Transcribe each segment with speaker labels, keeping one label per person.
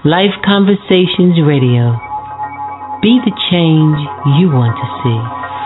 Speaker 1: Life Conversations Radio. Be the change you want to see.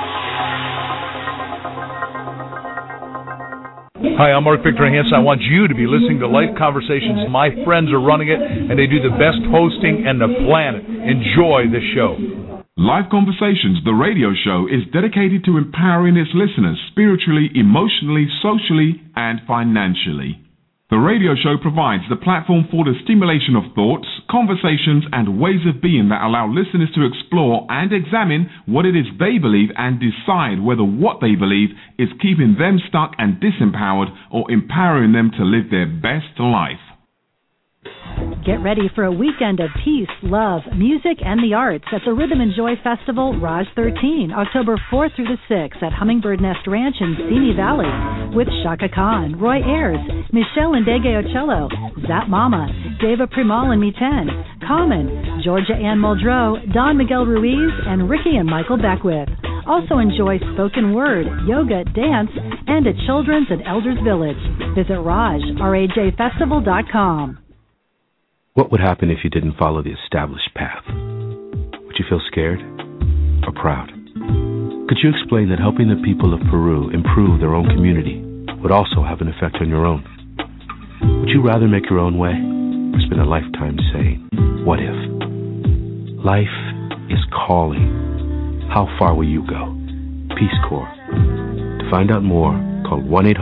Speaker 2: Hi, I'm Mark Victor Hansen. I want you to be listening to Life Conversations. My friends are running it, and they do the best hosting in the planet. Enjoy the show.
Speaker 3: Life Conversations, the radio show, is dedicated to empowering its listeners spiritually, emotionally, socially, and financially. The radio show provides the platform for the stimulation of thoughts, conversations, and ways of being that allow listeners to explore and examine what it is they believe and decide whether what they believe is keeping them stuck and disempowered or empowering them to live their best life.
Speaker 4: Get ready for a weekend of peace, love, music, and the arts at the Rhythm and Joy Festival Raj 13, October 4th through the 6th at Hummingbird Nest Ranch in Simi Valley with Shaka Khan, Roy Ayers, Michelle Ndege-Ocello, Zap Mama, Deva Primal and Miten, Common, Georgia Ann Muldrow, Don Miguel Ruiz, and Ricky and Michael Beckwith. Also enjoy spoken word, yoga, dance, and a children's and elders village. Visit rajfestival.com.
Speaker 5: What would happen if you didn't follow the established path? Would you feel scared or proud? Could you explain that helping the people of Peru improve their own community would also have an effect on your own? Would you rather make your own way or spend a lifetime saying, what if? Life is calling. How far will you go? Peace Corps. To find out more, call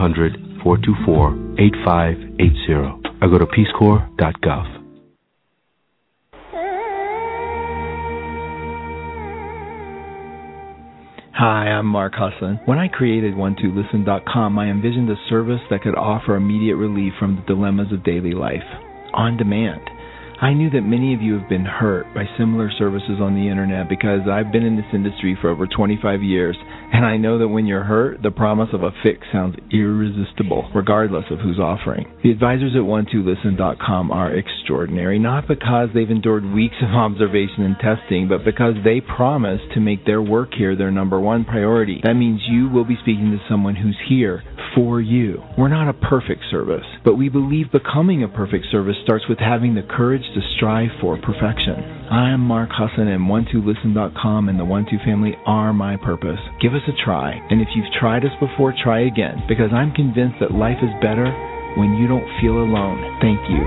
Speaker 5: 1-800-424-8580 or go to peacecorps.gov.
Speaker 6: Hi, I'm Mark Husson. When I created one2listen.com, I envisioned a service that could offer immediate relief from the dilemmas of daily life, on demand. I knew that many of you have been hurt by similar services on the internet because I've been in this industry for over 25 years, and I know that when you're hurt, the promise of a fix sounds irresistible, regardless of who's offering. The advisors at one2listen.com are extraordinary, not because they've endured weeks of observation and testing, but because they promise to make their work here their number one priority. That means you will be speaking to someone who's here for you. We're not a perfect service, but we believe becoming a perfect service starts with having the courage to strive for perfection. I'm Mark Husson, and one2listen.com and the One2 family are my purpose. Give us a try, and if you've tried us before, try again, because I'm convinced that life is better when you don't feel alone. Thank you.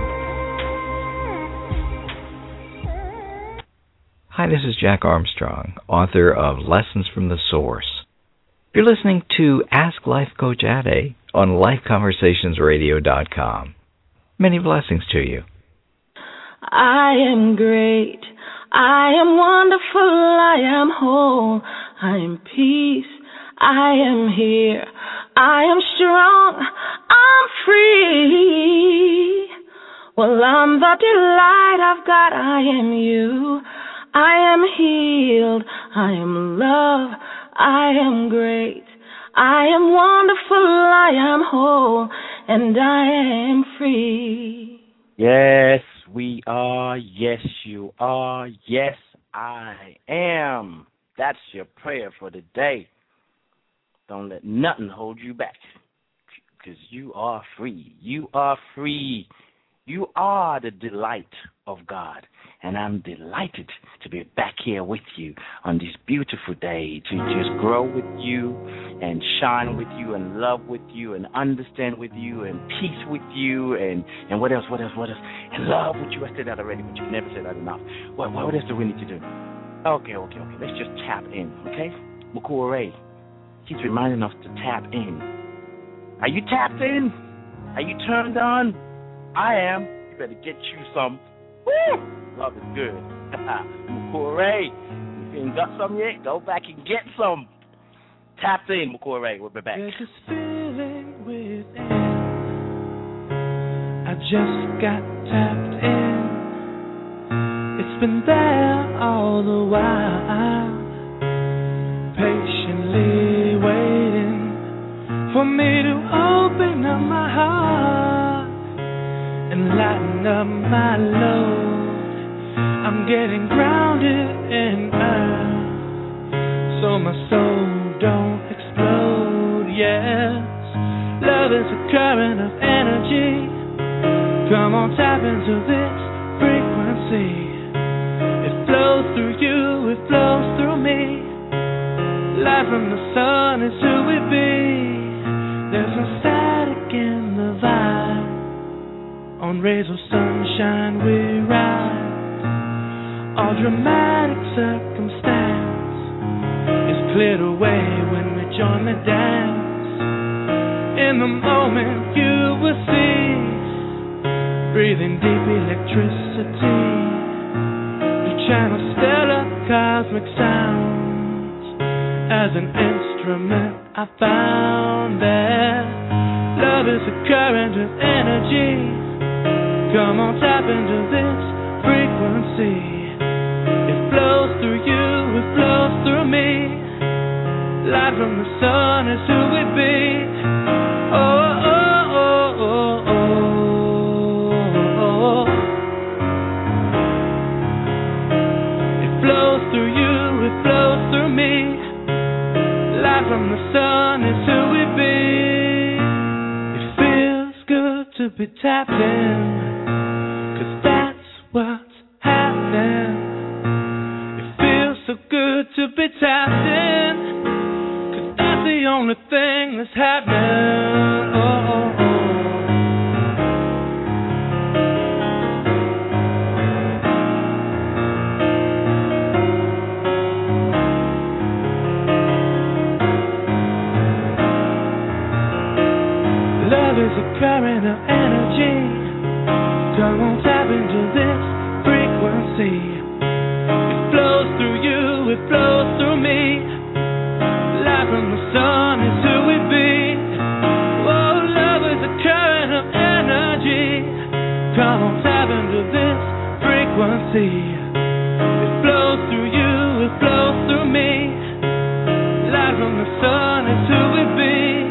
Speaker 7: Hi, this is Jack Armstrong, author of Lessons from the Source. You're listening to Ask Life Coach Ade on LifeConversationsRadio.com. Many blessings to you.
Speaker 8: I am great. I am wonderful. I am whole. I am peace. I am here. I am strong. I'm free. Well, I'm the delight of God. I am you. I am healed. I am love. I am great. I am wonderful. I am whole. And I am free.
Speaker 9: Yes, we are. Yes, you are. Yes, I am. That's your prayer for the day. Don't let nothing hold you back, because you are free. You are free. You are the delight of God, and I'm delighted to be back here with you on this beautiful day to just grow with you and shine with you and love with you and understand with you and peace with you and what else, and love with you. I said that already, but you've never said that enough. What else do we need to do? Okay. Let's just tap in, okay? Mukul Ray, he's reminding us to tap in. Are you tapped in? Are you turned on? I am. You better get you some. Woo! Love is good. Mukul Ray, if you ain't got some yet, go back and get some. Tapped in, Mukul Ray. We'll be back.
Speaker 10: There's this feeling within. I just got tapped in. It's been there all the while, patiently waiting for me to open up my heart and lighten up my load. I'm getting grounded in earth, so my soul don't explode. Yes, love is a current of energy. Come on, tap into this frequency. frequency. It flows through you, it flows through me. Light from the sun is who we be. There's no static in the vibe. On rays of sunshine we ride. All dramatic circumstance is cleared away when we join the dance. In the moment you will see, breathing deep electricity. You channel stellar cosmic sounds. As an instrument I found that love is a current of energy. Come on, tap into this frequency. It flows through you, it flows through me. Light from the sun is who we be. Oh, oh, oh, oh, oh, oh. It flows through you, it flows through me. Light from the sun is who we be. It feels good to be tapped in, 'cause that's what's happening. It feels so good to be tapped in, 'cause that's the only thing that's happening. Oh, oh, oh. Love is a current of energy. Come on, tap into this frequency. It flows through you, it flows through me. Light from the sun is who we be. Oh, love is a current of energy. Come on, tap into this frequency. It flows through you, it flows through me. Light from the sun is who we be.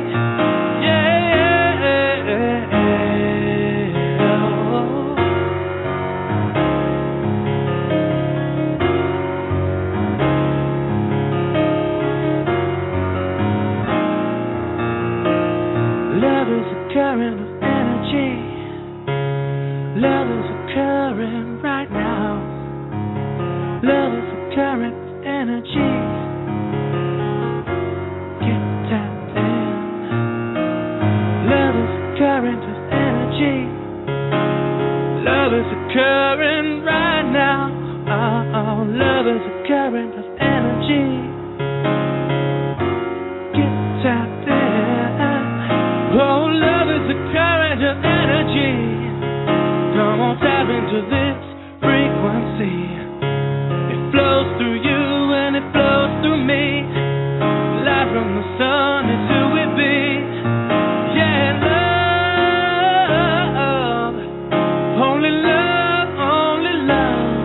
Speaker 10: Love is a current of energy. Love is a current right now. Love is a current of energy. Get tapped in. Love is a current of energy. Love is a current right now. Oh, love is a current of energy. Get tapped in. Oh, love is a current of energy. Come on, tap into this frequency. It flows through you and it flows through me. Light from the sun is who we be. Yeah, love. Only love, only love.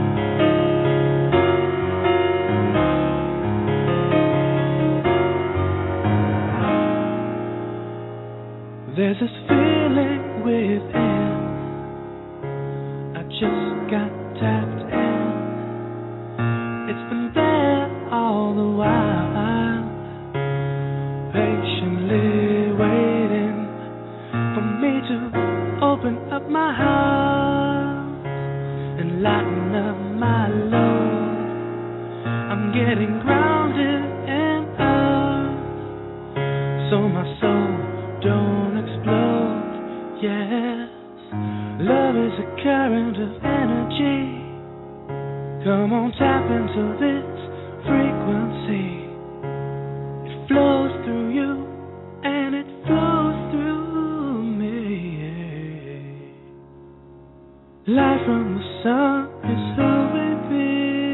Speaker 10: There's this feeling within. I just got tapped in. It's been there all the while, patiently waiting for me to open up my heart and lighten up my load. I'm getting grounded in earth, so my soul don't explode. Yes, love is a current of energy. Come on, tap into this frequency. It flows through you and it flows through me. Light from the sun is who we be.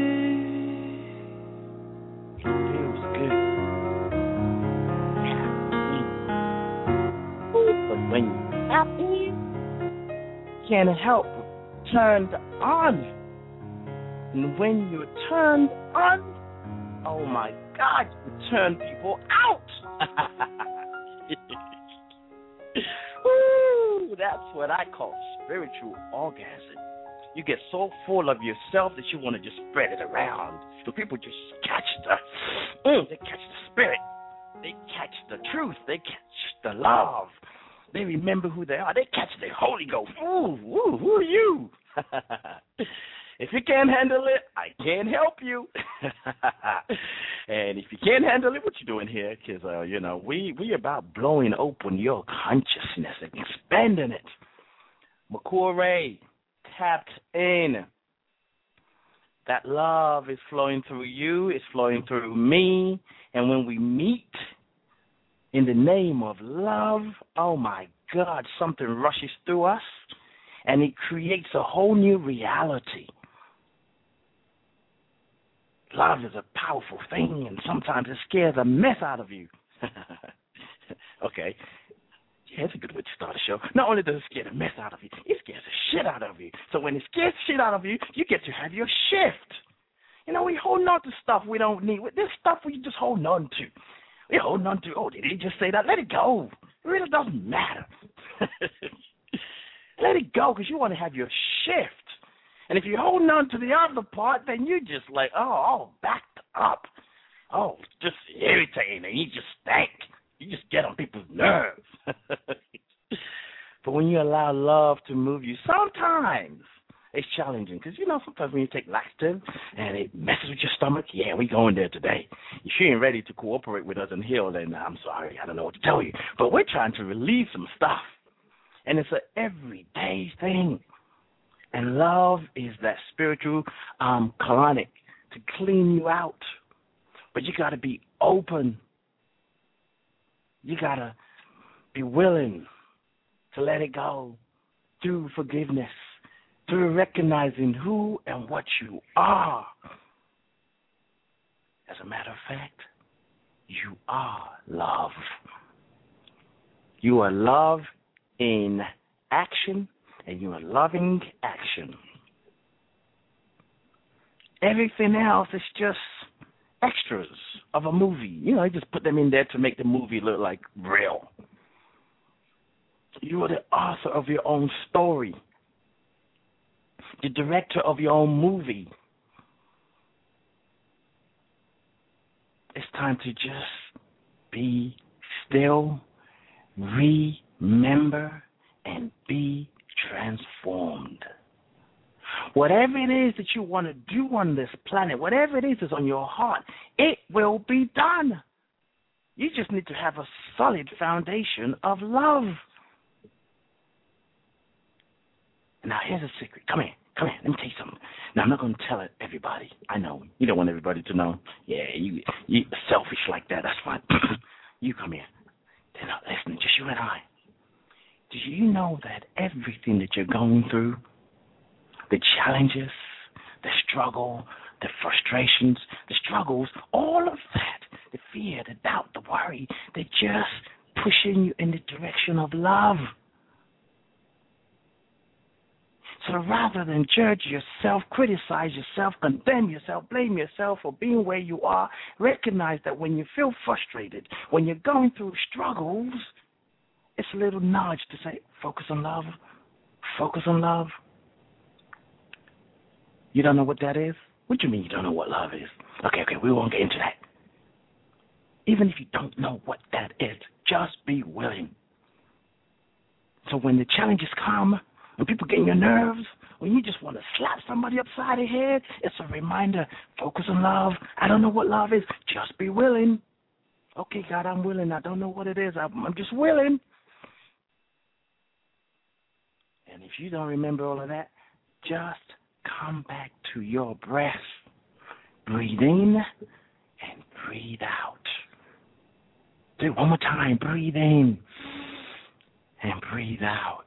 Speaker 9: Feels good. But when you're happy, can't help but turned on. And when you're turned on, oh my God, you turn people out. Woo, that's what I call spiritual orgasm. You get so full of yourself that you want to just spread it around. So people just catch they catch the spirit. They catch the truth. They catch the love. They remember who they are. They catch the Holy Ghost. Ooh, who are you? If you can't handle it, I can't help you. And if you can't handle it, what you doing here? Because, we about blowing open your consciousness and expanding it. McCoy tapped in. That love is flowing through you. It's flowing through me. And when we meet in the name of love, oh, my God, something rushes through us, and it creates a whole new reality. Love is a powerful thing, and sometimes it scares the mess out of you. Okay. Yeah, that's a good way to start a show. Not only does it scare the mess out of you, it scares the shit out of you. So when it scares the shit out of you, you get to have your shift. We hold on to stuff we don't need. There's stuff we just hold on to. We hold on to, oh, did he just say that? Let it go. It really doesn't matter. Let it go, because you want to have your shift. And if you're holding on to the other part, then you just like, all backed up. Oh, just irritating, and you just stank. You just get on people's nerves. But when you allow love to move you, sometimes it's challenging. Because, sometimes when you take laxative and it messes with your stomach, yeah, we going there today. If you ain't ready to cooperate with us and heal, then I'm sorry, I don't know what to tell you. But we're trying to release some stuff. And it's an everyday thing. And love is that spiritual colonic to clean you out. But you got to be open. You got to be willing to let it go through forgiveness, through recognizing who and what you are. As a matter of fact, you are love. You are love in action, and you are loving action. Everything else is just extras of a movie. I just put them in there to make the movie look like real. You are the author of your own story, the director of your own movie. It's time to just be still, remember, and be transformed. Whatever it is that you want to do on this planet, whatever it is that's on your heart, it will be done. You just need to have a solid foundation of love. Now, here's a secret. Come here. Let me tell you something. Now, I'm not going to tell it everybody. I know. You don't want everybody to know. Yeah, you selfish like that. That's fine. You come here. They're not listening, just you and I. Do you know that everything that you're going through, the challenges, the struggle, the frustrations, the struggles, all of that, the fear, the doubt, the worry, they're just pushing you in the direction of love. So rather than judge yourself, criticize yourself, condemn yourself, blame yourself for being where you are, recognize that when you feel frustrated, when you're going through struggles, it's a little nudge to say, focus on love. Focus on love. You don't know what that is? What do you mean you don't know what love is? Okay, we won't get into that. Even if you don't know what that is, just be willing. So when the challenges come, when people get in your nerves, when you just want to slap somebody upside the head, it's a reminder, focus on love. I don't know what love is. Just be willing. Okay, God, I'm willing. I don't know what it is. I'm just willing. And if you don't remember all of that, just come back to your breath. Breathe in and breathe out. Do it one more time. Breathe in and breathe out.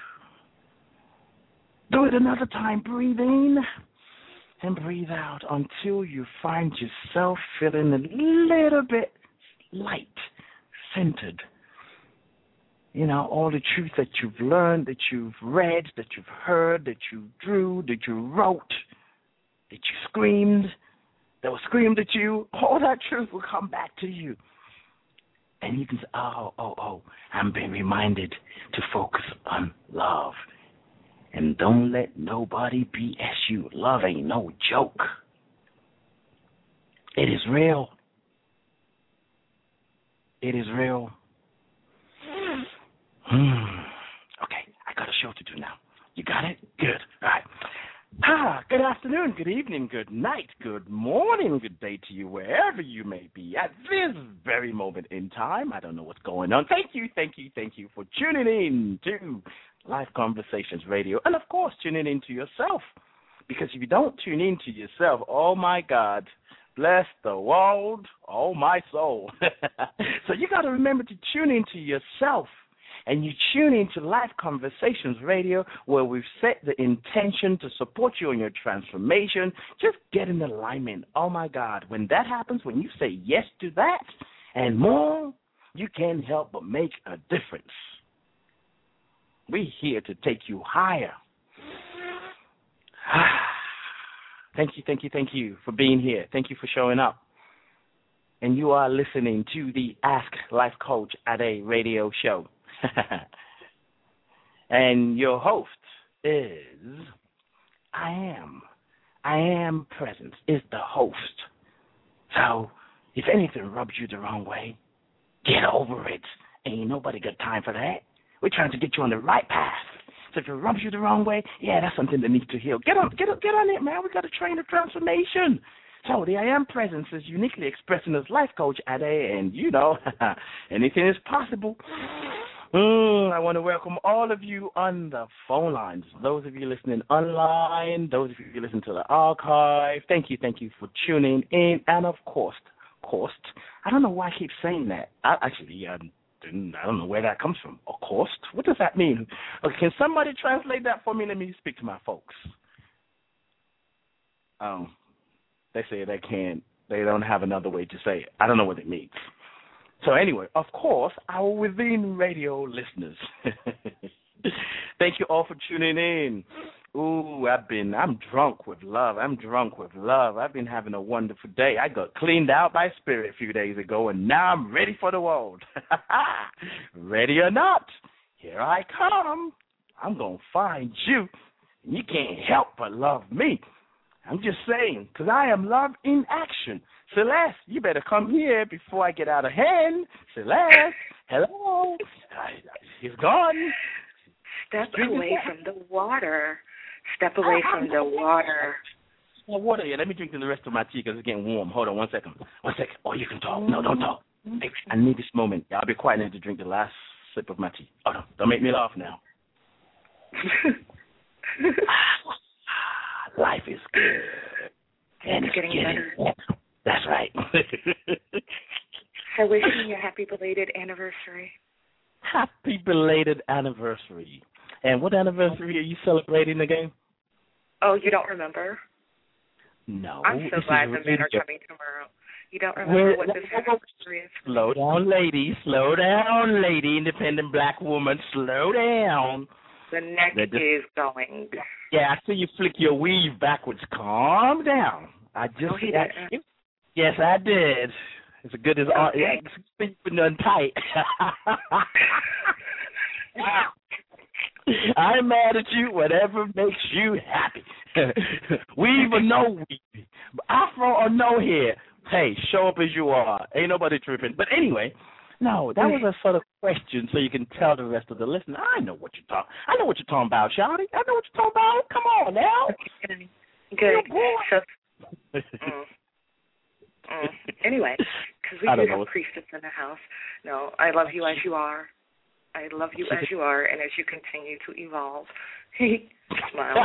Speaker 9: Do it another time. Breathe in and breathe out until you find yourself feeling a little bit light, centered. All the truth that you've learned, that you've read, that you've heard, that you drew, that you wrote, that you screamed, that was screamed at you, all that truth will come back to you. And you can say, I'm being reminded to focus on love. And don't let nobody BS you. Love ain't no joke. It is real. It is real. Okay, I got a show to do now. You got it? Good. All right. Good afternoon, good evening, good night, good morning, good day to you, wherever you may be at this very moment in time. I don't know what's going on. Thank you for tuning in to Life Conversations Radio. And, of course, tuning in to yourself. Because if you don't tune in to yourself, oh, my God, bless the world, oh, my soul. So you got to remember to tune into yourself. And you tune into Life Conversations Radio, where we've set the intention to support you in your transformation. Just get in alignment. Oh, my God. When that happens, when you say yes to that and more, you can't help but make a difference. We're here to take you higher. Thank you for being here. Thank you for showing up. And you are listening to the Ask Life Coach Ade radio show. And your host is I am present is the host. So if anything rubs you the wrong way, get over it. Ain't nobody got time for that. We're trying to get you on the right path. So if it rubs you the wrong way, yeah, that's something that needs to heal. Get on it, man. We got to train the transformation. So the I Am Presence is uniquely expressing as Life Coach Ade, and you know, anything is possible. I want to welcome all of you on the phone lines. Those of you listening online, those of you listening to the archive, thank you for tuning in. And of course, I don't know why I keep saying that. I don't know where that comes from. Of course, what does that mean? Okay, can somebody translate that for me? Let me speak to my folks. They say they can't. They don't have another way to say it. I don't know what it means. So anyway, of course, our Within Radio listeners, thank you all for tuning in. Ooh, I'm drunk with love. I've been having a wonderful day. I got cleaned out by Spirit a few days ago, and now I'm ready for the world. Ready or not, here I come. I'm going to find you, and you can't help but love me. I'm just saying, because I am love in action. Celeste, you better come here before I get out of hand. Celeste, hello. He's gone.
Speaker 11: Step away from the water. Step away from the water.
Speaker 9: Water, yeah. Let me drink the rest of my tea because it's getting warm. Hold on 1 second. 1 second. Oh, you can talk. No, don't talk. Hey, I need this moment. I'll be quiet and to drink the last sip of my tea. Oh, no. Don't make me laugh now. Life is good. And it's getting better. That's right.
Speaker 11: So wishing you a happy belated anniversary.
Speaker 9: Happy belated anniversary. And what anniversary are you celebrating again?
Speaker 11: Oh, you don't remember?
Speaker 9: No.
Speaker 11: I'm so glad the men are coming tomorrow. You don't remember what this anniversary is?
Speaker 9: Slow down, lady. Independent black woman. Slow down.
Speaker 11: The neck is going.
Speaker 9: Yeah, I see you flick your weave backwards. Calm down. Yes, I did. It's as good as it's done tight. I'm mad at you. Whatever makes you happy. Weave or no weave, afro or no hair. Hey, show up as you are. Ain't nobody tripping. But anyway. No, that was a sort of question so you can tell the rest of the listeners. I know what you're talking about, Shawty. I know what you're talking about. Come on now.
Speaker 11: Good. Anyway, because we do have priestess in the house. No, I love you as you are. I love you as you are, and as you continue to evolve. Smile.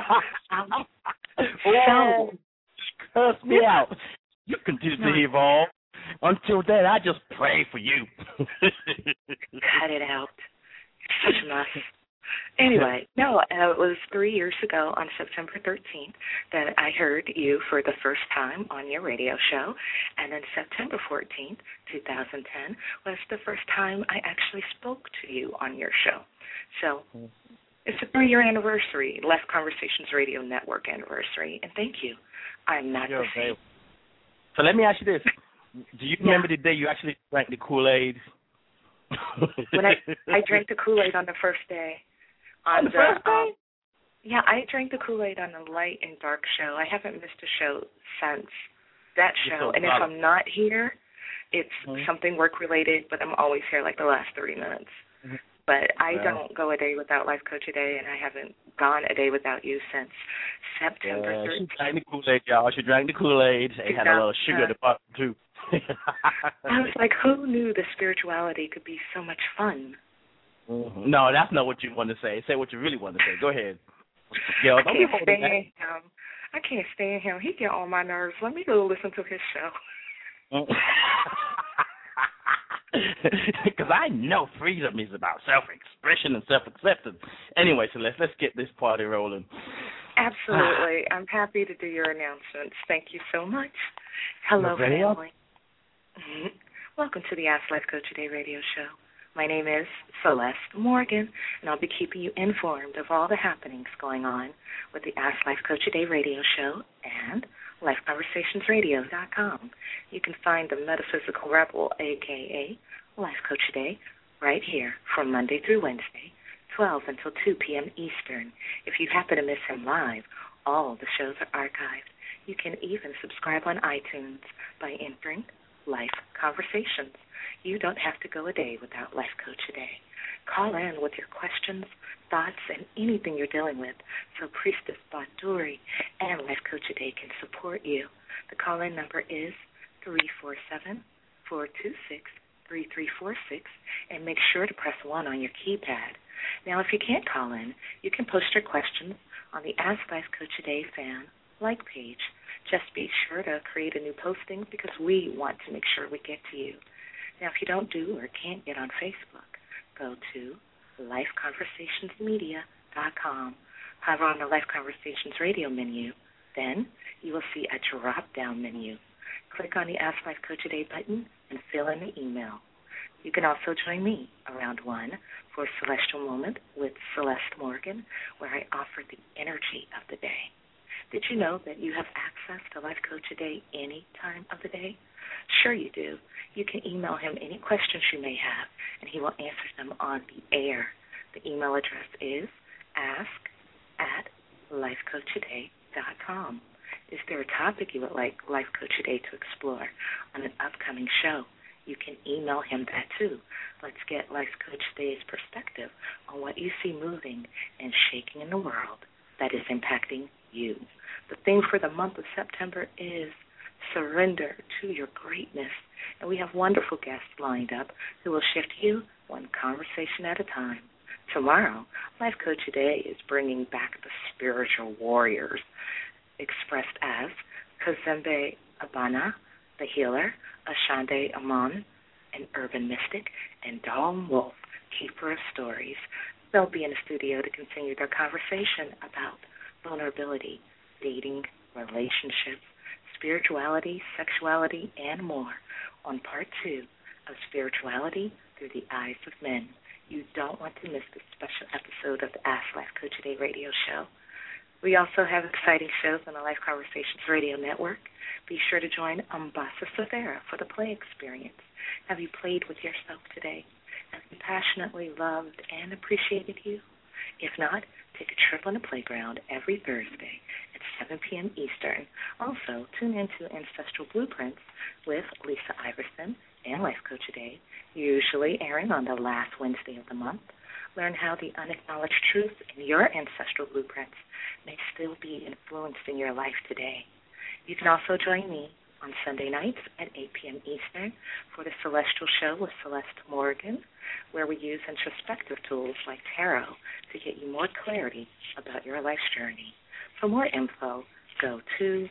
Speaker 9: Oh, curse me out. You continue to evolve. Until then, I just pray for you.
Speaker 11: Cut it out. It's such a mess. Anyway, no, it was 3 years ago on September 13th that I heard you for the first time on your radio show. And then September 14th, 2010, was the first time I actually spoke to you on your show. So it's a 3-year anniversary, Life Conversations Radio Network anniversary. And thank you. I'm not the same.
Speaker 9: So let me ask you this. Do you remember the day you actually drank the Kool-Aid?
Speaker 11: When I drank the Kool-Aid on the first day.
Speaker 9: On the first day?
Speaker 11: Yeah, I drank the Kool-Aid on the Light and Dark show. I haven't missed a show since that show. And if I'm not here, it's something work-related, but I'm always here like the last 30 minutes. But I don't go a day without Life Coach a Day, and I haven't gone a day without you since September 13th.
Speaker 9: She drank the Kool-Aid, y'all. She drank the Kool-Aid. It had a little sugar at the bottom, too.
Speaker 11: I was like, who knew the spirituality could be so much fun?
Speaker 9: Mm-hmm. No, that's not what you want to say. Say what you really want to say. Go ahead. Yo,
Speaker 11: I can't stand him. I can't stand him. He get on my nerves. Let me go listen to his show.
Speaker 9: Because I know freedom is about self-expression and self-acceptance. Anyway, so let's get this party rolling.
Speaker 11: Absolutely. I'm happy to do your announcements. Thank you so much. Hello, family. Welcome to the Ask Life Coach Today radio show. My name is Celeste Morgan, and I'll be keeping you informed of all the happenings going on with the Ask Life Coach Today radio show and LifeConversationsRadio.com. You can find the Metaphysical Rebel, a.k.a. Life Coach Today, right here from Monday through Wednesday, 12 until 2 p.m. Eastern. If you happen to miss him live, all the shows are archived. You can even subscribe on iTunes by entering Life Conversations. You don't have to go a day without Life Coach Today. Call in with your questions, thoughts, and anything you're dealing with so Priestess Baduri and Life Coach Today can support you. The call-in number is 347-426-3346, and make sure to press 1 on your keypad. Now, if you can't call in, you can post your questions on the Ask Life Coach Today fan like page. Just be sure to create a new posting because we want to make sure we get to you. Now, if you don't do or can't get on Facebook, go to LifeConversationsMedia.com. Hover on the Life Conversations radio menu. Then you will see a drop-down menu. Click on the Ask Life Coach Today button and fill in the email. You can also join me around 1 for Celestial Moment with Celeste Morgan, where I offer the energy of the day. Did you know that you have access to Life Coach Today any time of the day? Sure you do. You can email him any questions you may have, and he will answer them on the air. The email address is ask@lifecoachtoday.com. Is there a topic you would like Life Coach Today to explore on an upcoming show? You can email him that too. Let's get Life Coach Today's perspective on what you see moving and shaking in the world that is impacting you. The theme for the month of September is surrender to your greatness. And we have wonderful guests lined up who will shift you one conversation at a time. Tomorrow, Life Coach Today is bringing back the spiritual warriors, expressed as Kazembe Abana, the healer, Ashande Amon, an urban mystic, and Dawn Wolf, keeper of stories. They'll be in the studio to continue their conversation about vulnerability, dating, relationships, spirituality, sexuality, and more on part 2 of Spirituality Through the Eyes of Men. You don't want to miss this special episode of the Ask Life Coach Today radio show. We also have exciting shows on the Life Conversations Radio Network. Be sure to join Umbasa Savera for the play experience. Have you played with yourself today? Have you passionately loved and appreciated you? If not, take a trip on the playground every Thursday at 7 p.m. Eastern. Also, tune into Ancestral Blueprints with Lisa Iverson and Life Coach Today, usually airing on the last Wednesday of the month. Learn how the unacknowledged truths in your ancestral blueprints may still be influencing your life today. You can also join me on Sunday nights at 8 p.m. Eastern for the Celestial Show with Celeste Morgan, where we use introspective tools like tarot to get you more clarity about your life's journey. For more info, go to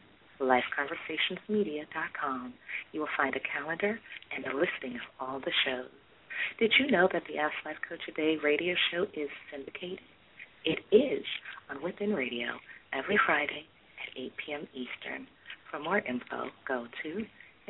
Speaker 11: LifeConversationsMedia.com. You will find a calendar and a listing of all the shows. Did you know that the Ask Life Coach Today radio show is syndicated? It is on Within Radio every Friday at 8 p.m. Eastern. For more info, go to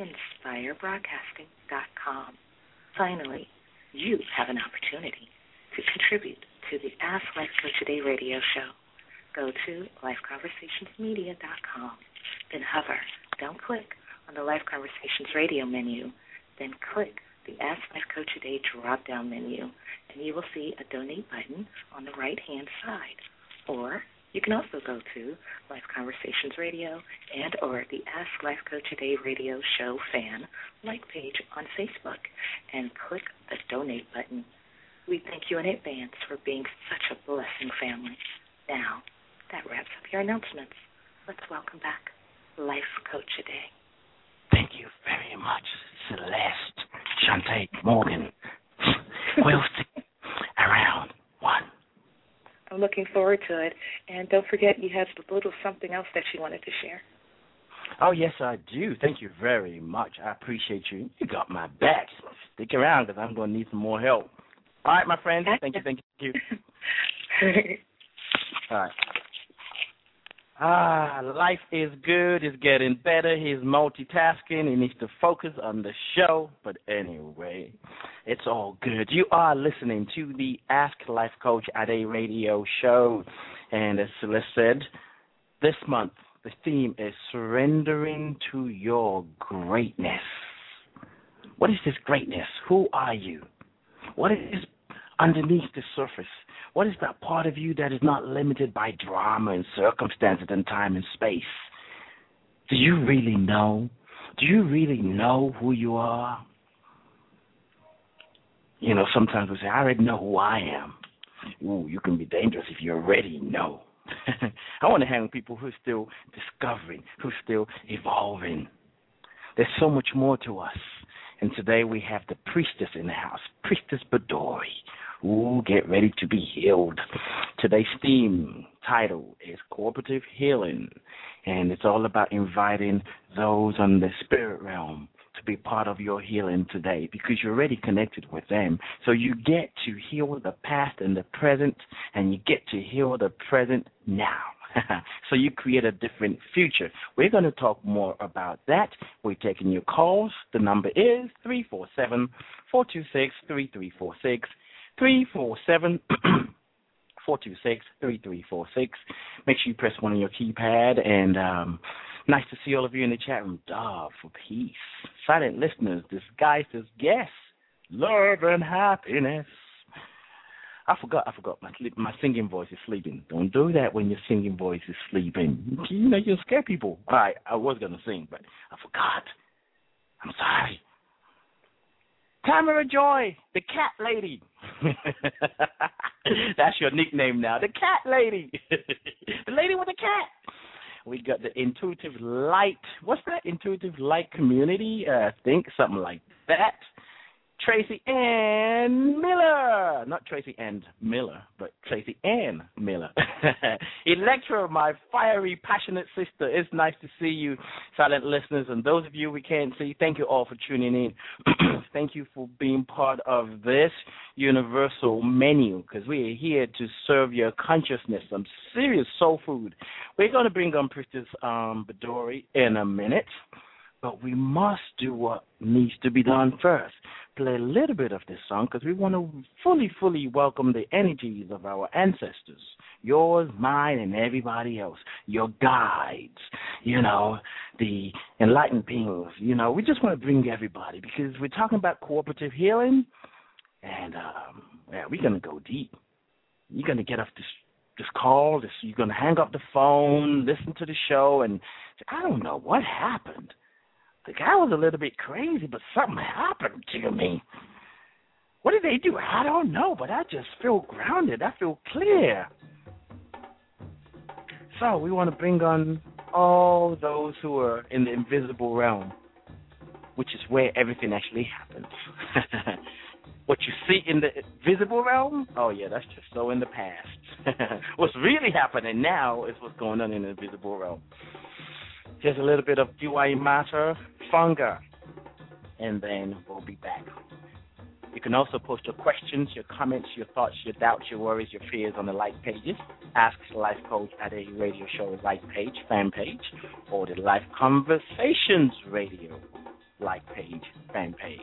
Speaker 11: InspireBroadcasting.com. Finally, you have an opportunity to contribute to the Ask Life Coach Today radio show. Go to LifeConversationsMedia.com. Then hover, don't click on the Life Conversations radio menu, then click the Ask Life Coach Today drop-down menu, and you will see a donate button on the right-hand side. Or you can also go to Life Conversations Radio and or the Ask Life Coach Today radio show fan like page on Facebook and click the donate button. we thank you in advance for being such a blessing, family. Now, that wraps up your announcements. Let's welcome back Life Coach Ade.
Speaker 9: Thank you very much, Celeste, Shantae, Morgan. We'll stick around one.
Speaker 11: I'm looking forward to it. And don't forget, you have a little something else that you wanted to share.
Speaker 9: Oh, yes, I do. Thank you very much. I appreciate you. You got my back. Stick around because I'm going to need some more help. All right, my friends. Thank you. All right. Life is good. It's getting better. He's multitasking. He needs to focus on the show. But anyway, it's all good. You are listening to the Ask Life Coach Ade radio show. And as Celeste said, this month, the theme is surrendering to your greatness. What is this greatness? Who are you? What is underneath the surface? What is that part of you that is not limited by drama and circumstances and time and space? Do you really know? Do you really know who you are? You know, sometimes we say, I already know who I am. Ooh, you can be dangerous if you already know. I want to hang with people who are still discovering, who are still evolving. There's so much more to us. And today we have the priestess in the house, Priestess Badori. Ooh, get ready to be healed. Today's theme title is Cooperative Healing, and it's all about inviting those on the spirit realm to be part of your healing today because you're already connected with them. So you get to heal the past and the present, and you get to heal the present now. So you create a different future. We're going to talk more about that. We're taking your calls. The number is 347-426-3346. 347-426-3346. Make sure you press 1 on your keypad. And nice to see all of you in the chat room. Dog for peace. Silent listeners disguised as guests. Love and happiness. I forgot. My singing voice is sleeping. Don't do that when your singing voice is sleeping. You know, you'll scare people. All right, I was going to sing, but I forgot. I'm sorry. Tamara Joy, the cat lady. That's your nickname now, the cat lady. The lady with the cat. We got the Intuitive Light. What's that? Intuitive Light Community? I think something like that. Tracy Ann Miller. Not Tracy Ann Miller, but Tracy Ann Miller. Electra, my fiery, passionate sister. It's nice to see you, silent listeners. And those of you we can't see, thank you all for tuning in. Thank you for being part of this universal menu because we are here to serve your consciousness, some serious soul food. We're going to bring on Priestess Badori in a minute. But we must do what needs to be done first. Play a little bit of this song because we want to fully welcome the energies of our ancestors, yours, mine, and everybody else, your guides, you know, the enlightened beings. You know, we just want to bring everybody because we're talking about cooperative healing, and we're going to go deep. You're going to get off this call, you're going to hang up the phone, listen to the show, and say, I don't know what happened. The guy was a little bit crazy, but something happened to me. What did they do? I don't know, but I just feel grounded. I feel clear. So we want to bring on all those who are in the invisible realm, which is where everything actually happens. What you see in the visible realm, oh, yeah, that's just so in the past. What's really happening now is what's going on in the visible realm. Just a little bit of Do I Matter, Funga, and then we'll be back. You can also post your questions, your comments, your thoughts, your doubts, your worries, your fears on the like pages. Ask Life Coach at a radio show like page, fan page, or the Life Conversations radio like page, fan page.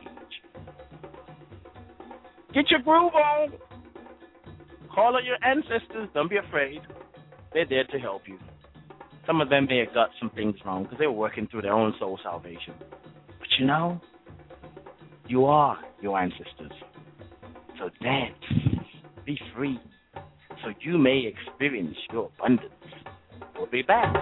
Speaker 9: Get your groove on. Call on your ancestors. Don't be afraid. They're there to help you. Some of them may have got some things wrong because they were working through their own soul salvation. But you know, you are your ancestors. So dance, be free, so you may experience your abundance. We'll be back.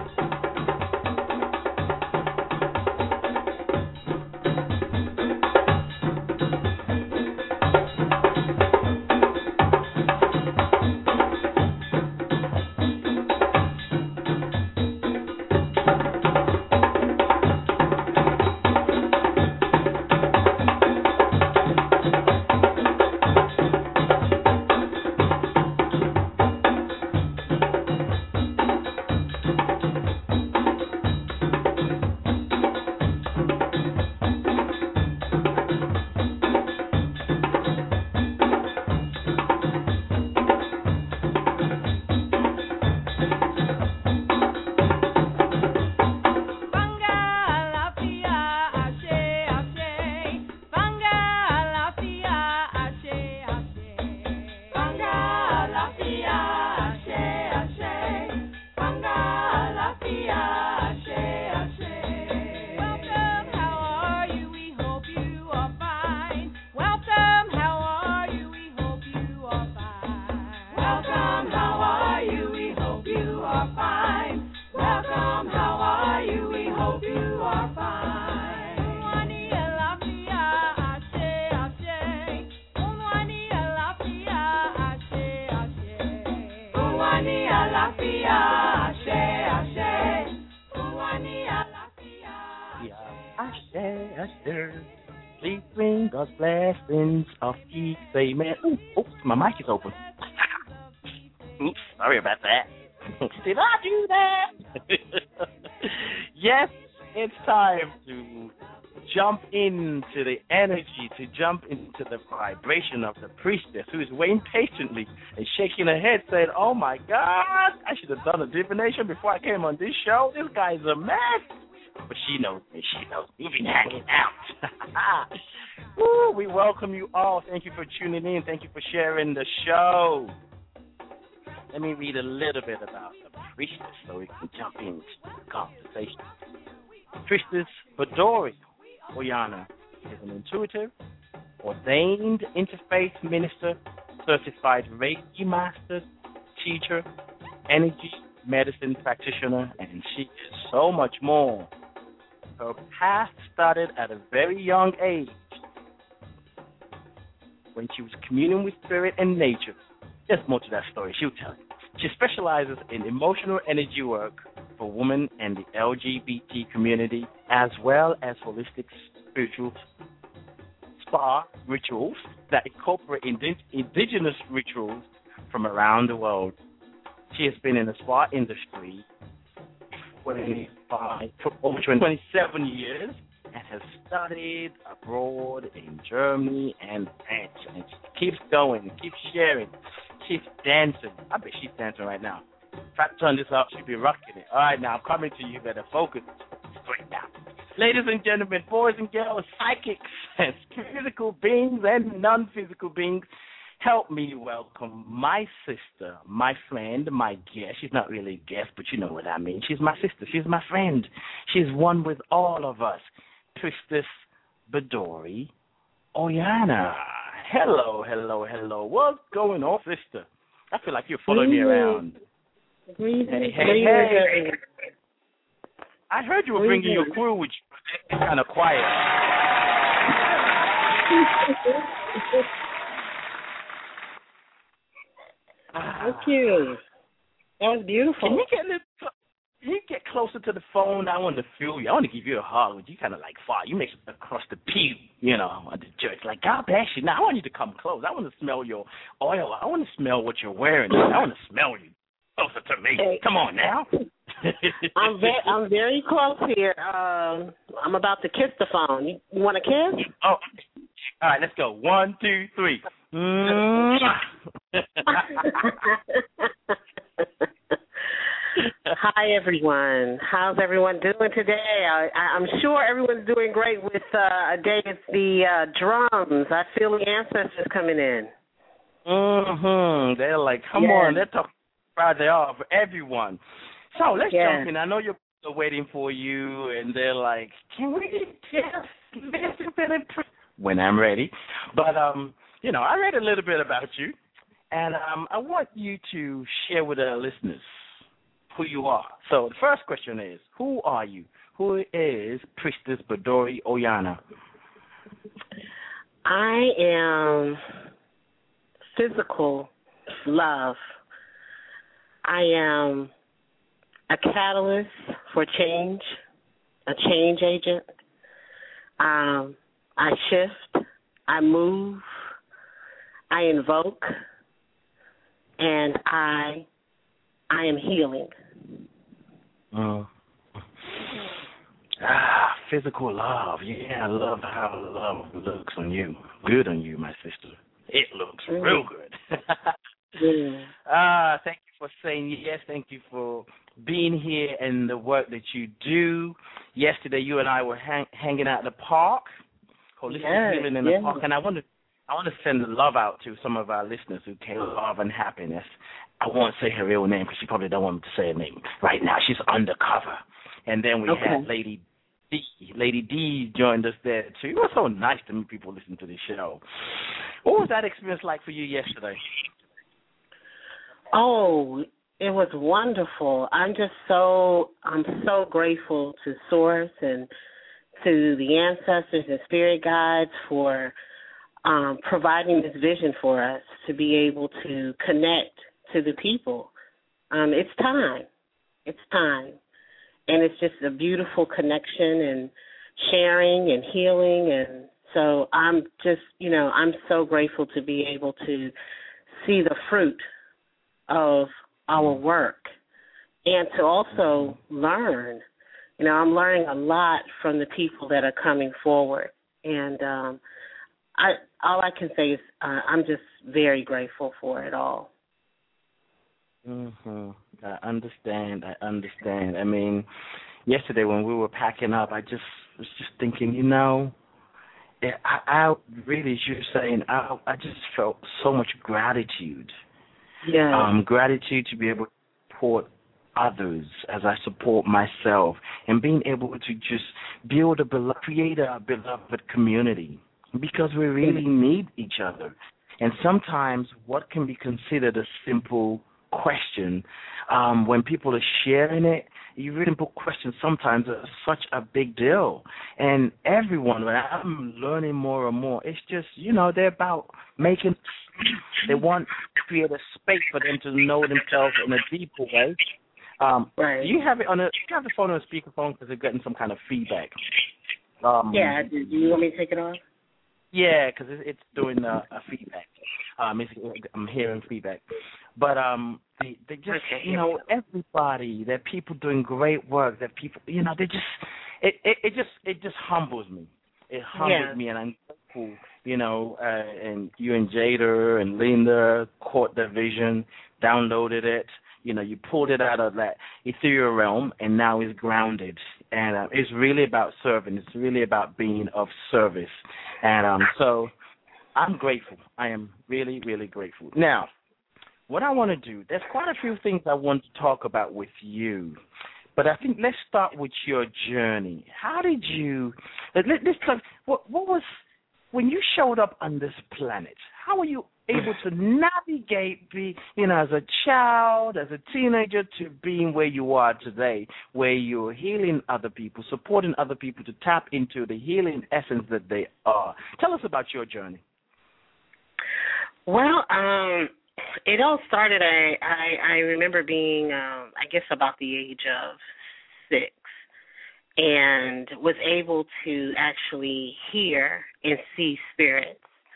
Speaker 10: are fine. Welcome, how are you? We hope you are fine. Unwani alafia, ashe, ashe. Unwani alafia, ashe, ashe. Unwani alafia, ashe, ashe. Unwani alafia,
Speaker 9: Ashe, ashe. Please bring us blessings of peace, amen. Oops, my mic is open. Oops, sorry about that. Did I do that? Yes, it's time to jump into the energy, to jump into the vibration of the priestess who is waiting patiently and shaking her head saying, oh my God, I should have done a divination before I came on this show. This guy's a mess. But she knows me. She knows me. We've been hanging out. Woo, we welcome you all. Thank you for tuning in. Thank you for sharing the show. Let me read a little bit about the priestess so we can jump into the conversation. Priestess Badori Oyana is an intuitive, ordained interfaith minister, certified Reiki master, teacher, energy medicine practitioner, and she is so much more. Her path started at a very young age when she was communing with spirit and nature. There's more to that story. She'll tell you. She specializes in emotional energy work for women and the LGBT community, as well as holistic spiritual spa rituals that incorporate indigenous rituals from around the world. She has been in the spa industry for over 27 years and has studied abroad in Germany and France. And she keeps going, keeps sharing, keeps dancing. I bet she's dancing right now. If I turn this up, she'd be rocking it. All right, now I'm coming to you. Better focus straight now. Ladies and gentlemen, boys and girls, psychics, and physical beings and non-physical beings, help me welcome my sister, my friend, my guest. She's not really a guest, but you know what I mean. She's my sister. She's my friend. She's one with all of us. Priestess Badori Oyana. Hello, hello, hello. What's going on, sister? I feel like you're following me around. Hey. I heard you were bringing your crew with you, but they're kind of quiet.
Speaker 12: Thank you. That was beautiful.
Speaker 9: Can you get closer to the phone? I want to feel you. I want to give you a hug. But you kind of like far. You make it across the pew, you know, on the church. Like, God bless you. Now, I want you to come close. I want to smell your oil. I want to smell what you're wearing. I want to smell you closer to me. Hey. Come on now.
Speaker 12: I'm very close here. I'm about to kiss the phone. You want to kiss?
Speaker 9: Oh, all right. Let's go. 1, 2, 3.
Speaker 12: Hi, everyone. How's everyone doing today? I'm sure everyone's doing great with a day at the drums. I feel the ancestors coming in.
Speaker 9: They're like, come on. They're talking proud they are for everyone. So let's jump in. I know you're waiting for you, and they're like, can we just listen when I'm ready? But, you know, I read a little bit about you, and I want you to share with our listeners who you are. So the first question is, who are you? Who is Priestess Badori Oyana?
Speaker 12: I am physical love. I am a catalyst for change, a change agent. I shift, I move, I invoke, and I am healing.
Speaker 9: Physical love. Yeah, I love how love looks on you. Good on you, my sister. It looks real good. Thank you for saying yes. Thank you for being here and the work that you do. Yesterday, you and I were hanging out in the park, holistic healing in the park, and I want to send love out to some of our listeners who came love and happiness. I won't say her real name because she probably don't want me to say her name right now. She's undercover. And then we had Lady D. Lady D joined us there, too. It was so nice to meet people listening to this show. What was that experience like for you yesterday?
Speaker 12: Oh, was wonderful. I'm so grateful to Source and to the ancestors and spirit guides for providing this vision for us to be able to connect to the people. It's time. It's time. And it's just a beautiful connection and sharing and healing. And so I'm just, I'm so grateful to be able to see the fruit of our work and to also learn. I'm learning a lot from the people that are coming forward. And all I can say is I'm just very grateful for it all.
Speaker 9: I understand. I mean, yesterday when we were packing up, I just was just thinking, I really, as you're saying, I just felt so much gratitude.
Speaker 12: Yeah.
Speaker 9: Gratitude to be able to support others as I support myself, and being able to just create a beloved community, because we really need each other. And sometimes what can be considered a simple question, when people are sharing it, simple questions sometimes are such a big deal. And everyone, when I'm learning more and more, it's just, they're about they want to create a space for them to know themselves in a deeper way.
Speaker 12: Right.
Speaker 9: Do you have it on the phone on a speakerphone, because they're getting some kind of feedback?
Speaker 12: Yeah. Do you want me to take it off?
Speaker 9: Yeah, because it's doing a feedback. I'm hearing feedback. But they just, everybody, that people doing great work, that people, they just, it just humbles me. It humbles me, and I'm grateful, and you and Jada and Linda caught the vision, downloaded it. You pulled it out of that ethereal realm, and now it's grounded. And it's really about serving. It's really about being of service. And so I'm grateful. I am really, really grateful. Now, what I want to do, there's quite a few things I want to talk about with you. But I think let's start with your journey. How did you, what was, when you showed up on this planet, how were you able to navigate, as a child, as a teenager, to being where you are today, where you're healing other people, supporting other people to tap into the healing essence that they are? Tell us about your journey.
Speaker 12: Well, it all started, I remember being, I guess, about the age of 6, and was able to actually hear and see spirits.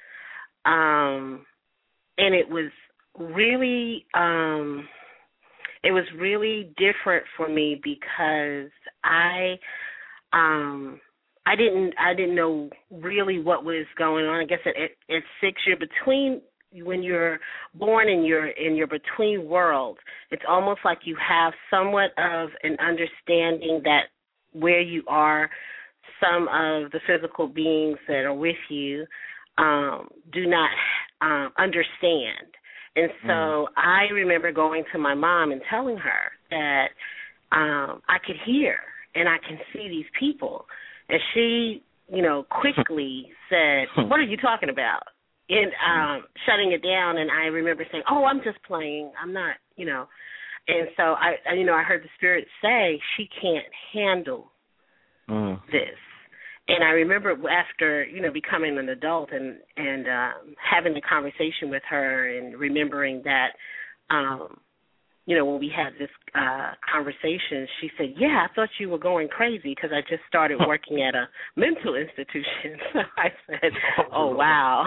Speaker 12: And it was really different for me, because I didn't know really what was going on. I guess at 6, you're between, when you're born and you're in your between worlds, it's almost like you have somewhat of an understanding that where you are, some of the physical beings that are with you do not understand. And so I remember going to my mom and telling her that I could hear and I can see these people. And she, quickly said, "What are you talking about?" And shutting it down. And I remember saying, "Oh, I'm just playing. I'm not, And so I heard the spirit say, "She can't handle this." And I remember after, becoming an adult and having the conversation with her, and remembering that, when we had this conversation, she said, "Yeah, I thought you were going crazy because I just started working at a mental institution." So I said, "Oh, wow."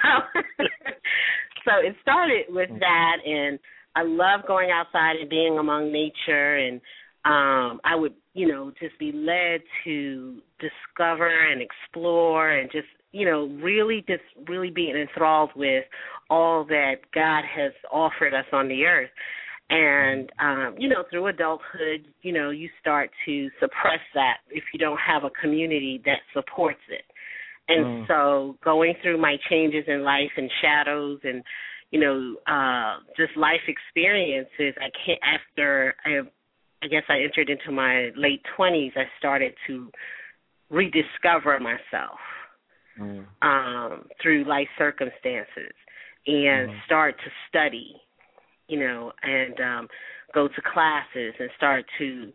Speaker 12: So it started with that, and I love going outside and being among nature, and I would, just be led to discover and explore, and just, really being enthralled with all that God has offered us on the earth. And, through adulthood, you start to suppress that if you don't have a community that supports it. And so going through my changes in life and shadows and, just life experiences, I guess I entered into my late 20s, I started to rediscover myself through life circumstances, and start to study, and go to classes and start to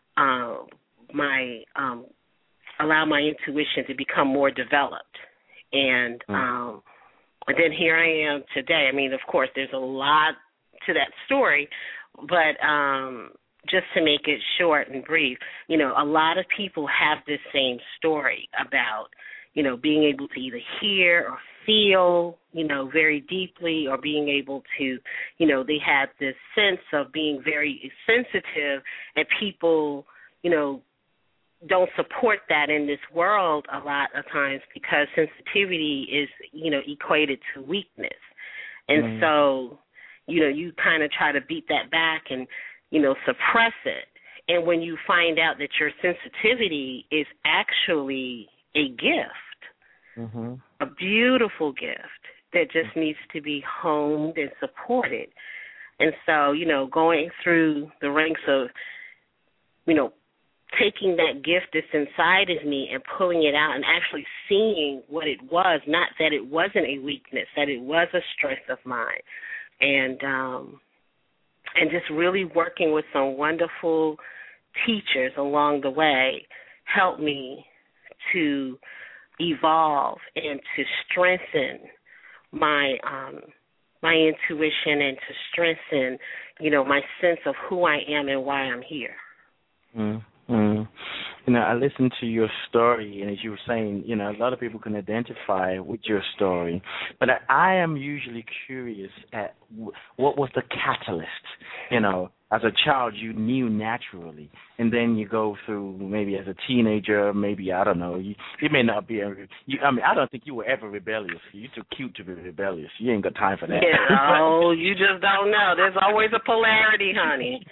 Speaker 12: allow my intuition to become more developed. And then here I am today. I mean, of course, there's a lot to that story, but just to make it short and brief, you know, a lot of people have this same story about, you know, being able to either hear or feel, you know, very deeply, or being able to, you know, they have this sense of being very sensitive, and people, you know, don't support that in this world a lot of times, because sensitivity is, you know, equated to weakness. And so, you know, you kind of try to beat that back and, you know, suppress it. And when you find out that your sensitivity is actually a gift, a beautiful gift that just needs to be honed and supported. And so, you know, going through the ranks of, you know, taking that gift that's inside of me and pulling it out and actually seeing what it was, not that it wasn't a weakness, that it was a strength of mine. And just really working with some wonderful teachers along the way helped me to evolve and to strengthen my my intuition, and to strengthen, you know, my sense of who I am and why I'm here.
Speaker 9: You know, I listened to your story, and as you were saying, you know, a lot of people can identify with your story. But I am usually curious at what was the catalyst. You know, as a child, you knew naturally, and then you go through maybe as a teenager, maybe, I don't know, you may not be. I mean, I don't think you were ever rebellious. You're too cute to be rebellious. You ain't got time for that.
Speaker 12: Yeah, oh, you just don't know. There's always a polarity, honey.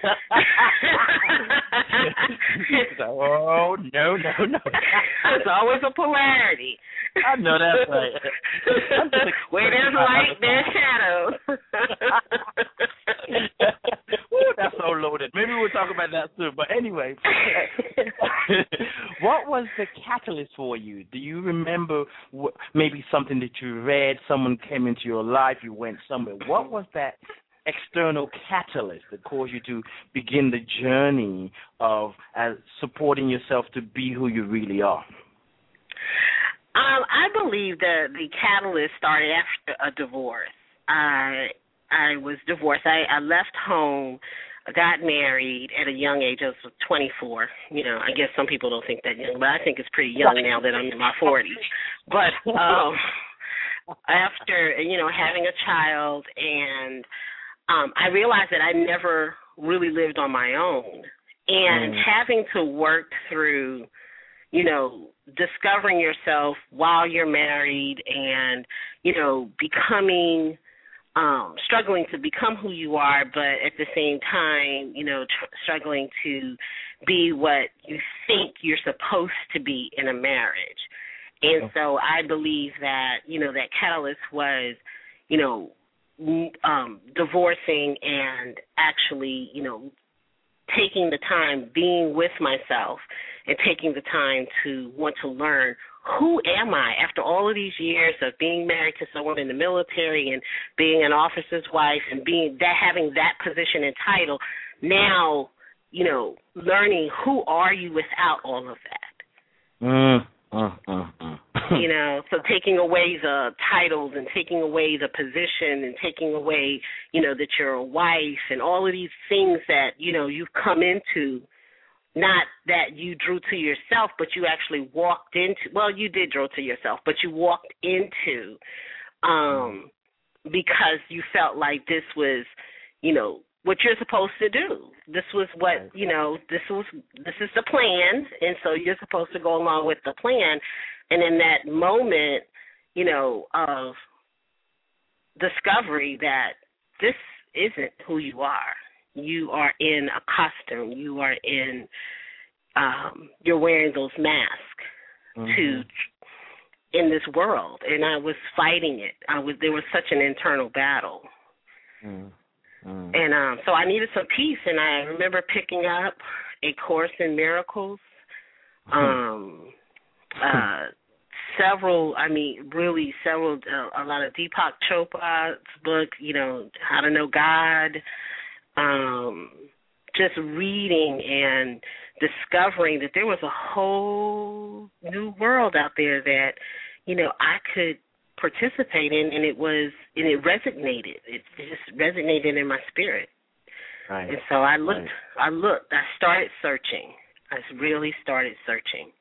Speaker 9: Oh, no.
Speaker 12: There's always a polarity.
Speaker 9: I know that's right.
Speaker 12: Where there's light, there's shadows.
Speaker 9: Ooh, that's so loaded. Maybe we'll talk about that soon. But anyway, what was the catalyst for you? Do you remember maybe something that you read, someone came into your life, you went somewhere? What was that external catalyst that caused you to begin the journey of supporting yourself to be who you really are?
Speaker 12: I believe that the catalyst started after a divorce. I was divorced. I left home, got married at a young age. I was 24. You know, I guess some people don't think that young, but I think it's pretty young now that I'm in my 40s. But after, you know, having a child, and I realized that I never really lived on my own. And having to work through, you know, discovering yourself while you're married, and, you know, becoming, struggling to become who you are, but at the same time, you know, struggling to be what you think you're supposed to be in a marriage. And so I believe that, you know, that catalyst was, you know, divorcing and actually, you know, taking the time being with myself and taking the time to want to learn, who am I after all of these years of being married to someone in the military and being an officer's wife and having that position and title. Now, you know, learning who are you without all of that. You know, so taking away the titles and taking away the position and taking away, you know, that you're a wife and all of these things that, you know, you've come into, not that you drew to yourself, but you actually walked into, well, you did draw to yourself, but you walked into because you felt like this was, you know, what you're supposed to do. This was what, you know, this is the plan, and so you're supposed to go along with the plan. And in that moment, you know, of discovery that this isn't who you are. You are in a costume. You are in, you're wearing those masks in this world. And I was fighting it. There was such an internal battle. And so I needed some peace, and I remember picking up A Course in Miracles, a lot of Deepak Chopra's book, you know, How to Know God, just reading and discovering that there was a whole new world out there that, I could participate in, and it resonated. It just resonated in my spirit.
Speaker 9: Right.
Speaker 12: And so I started searching. I really started searching.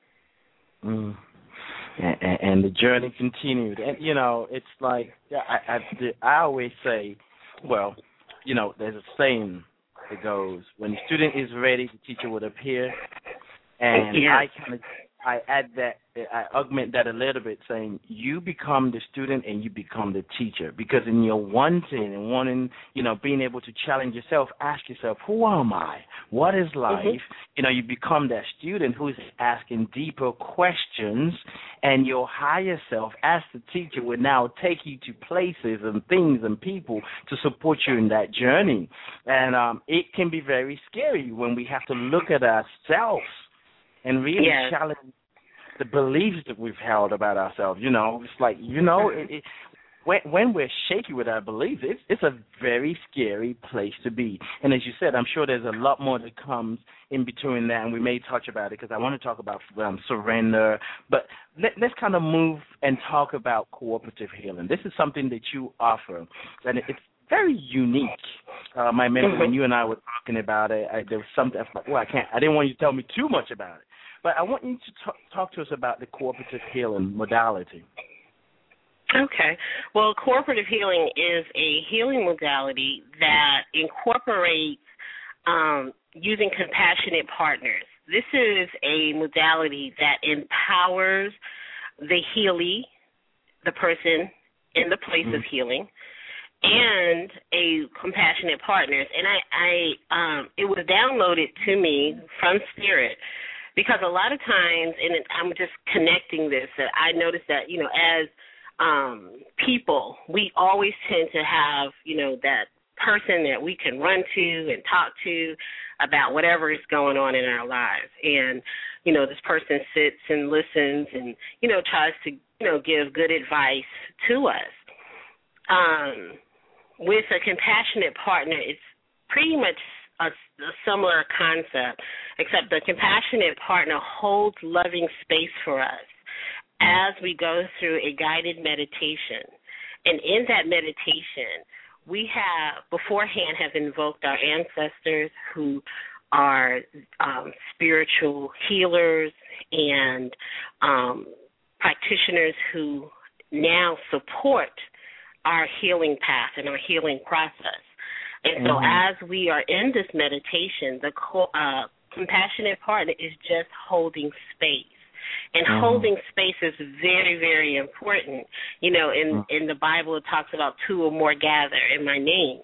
Speaker 9: And the journey continued. And, it's like, I always say, well, there's a saying that goes, when the student is ready, the teacher will appear. And I add that, I augment that a little bit, saying you become the student and you become the teacher. Because in your wanting and wanting, being able to challenge yourself, ask yourself, who am I? What is life? You become that student who is asking deeper questions, and your higher self, as the teacher, will now take you to places and things and people to support you in that journey. And it can be very scary when we have to look at ourselves and really challenge the beliefs that we've held about ourselves. It's like, when we're shaky with our beliefs, it's a very scary place to be. And as you said, I'm sure there's a lot more that comes in between that, and we may touch about it because I want to talk about surrender. But let's kind of move and talk about cooperative healing. This is something that you offer, and it's very unique. My memory, when you and I were talking about it, there was something, I didn't want you to tell me too much about it. But I want you to talk to us about the cooperative healing modality.
Speaker 12: Okay. Well, cooperative healing is a healing modality that incorporates using compassionate partners. This is a modality that empowers the healee, the person in the place of healing, and a compassionate partners. And I it was downloaded to me from Spirit. Because a lot of times, and I'm just connecting this, that I noticed that, as people, we always tend to have, that person that we can run to and talk to about whatever is going on in our lives. And, this person sits and listens and, tries to, give good advice to us. With a compassionate partner, it's pretty much a similar concept, except the compassionate partner holds loving space for us as we go through a guided meditation. And in that meditation, we have beforehand have invoked our ancestors who are spiritual healers and practitioners who now support our healing path and our healing process. And so as we are in this meditation, the compassionate partner is just holding space. And holding space is very, very important. In the Bible it talks about two or more gather in my name.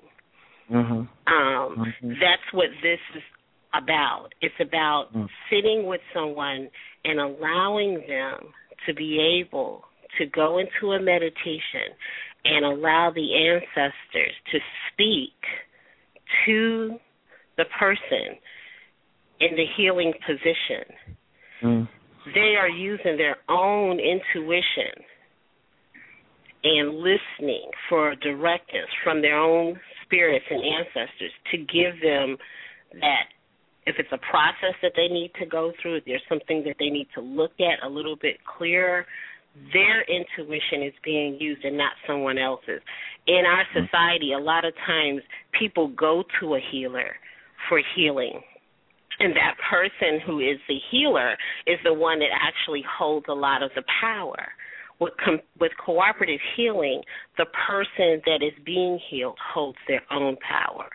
Speaker 12: That's what this is about. It's about sitting with someone and allowing them to be able to go into a meditation and allow the ancestors to speak to the person in the healing position. They are using their own intuition and listening for directives from their own spirits and ancestors to give them that, if it's a process that they need to go through, if there's something that they need to look at a little bit clearer, their intuition is being used and not someone else's. In our society, a lot of times people go to a healer for healing, and that person who is the healer is the one that actually holds a lot of the power. With cooperative healing, the person that is being healed holds their own power.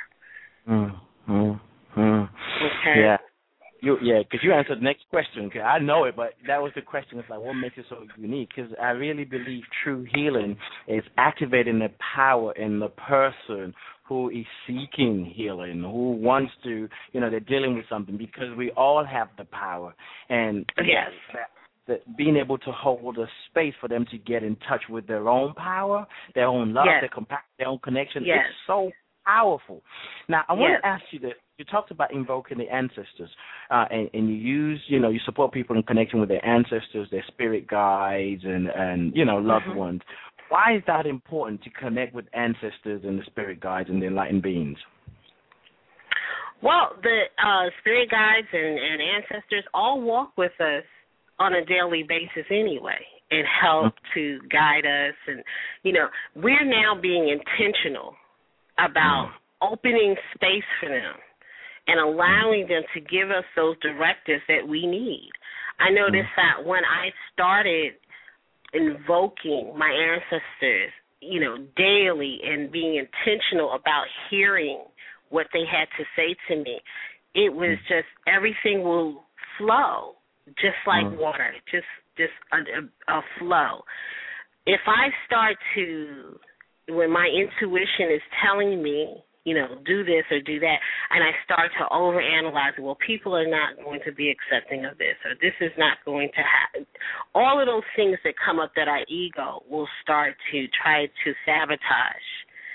Speaker 12: Okay.
Speaker 9: Yeah. Because you answered the next question. Cause I know it, but that was the question. It's like, what makes it so unique? Because I really believe true healing is activating the power in the person who is seeking healing, who wants to, they're dealing with something, because we all have the power. And that being able to hold a space for them to get in touch with their own power, their own love, their compassion, their own connection, it's so powerful. Now, I want to ask you that you talked about invoking the ancestors, and you use, you support people in connecting with their ancestors, their spirit guides, and loved ones. Why is that important to connect with ancestors and the spirit guides and the enlightened beings?
Speaker 12: Well, the spirit guides and ancestors all walk with us on a daily basis anyway and help to guide us. And, we're now being intentional about opening space for them and allowing them to give us those directives that we need. I noticed that when I started invoking my ancestors, daily and being intentional about hearing what they had to say to me, it was just everything will flow just like water, just a flow. If I start to, when my intuition is telling me, do this or do that, and I start to overanalyze, well, people are not going to be accepting of this, or this is not going to happen. All of those things that come up that our ego will start to try to sabotage.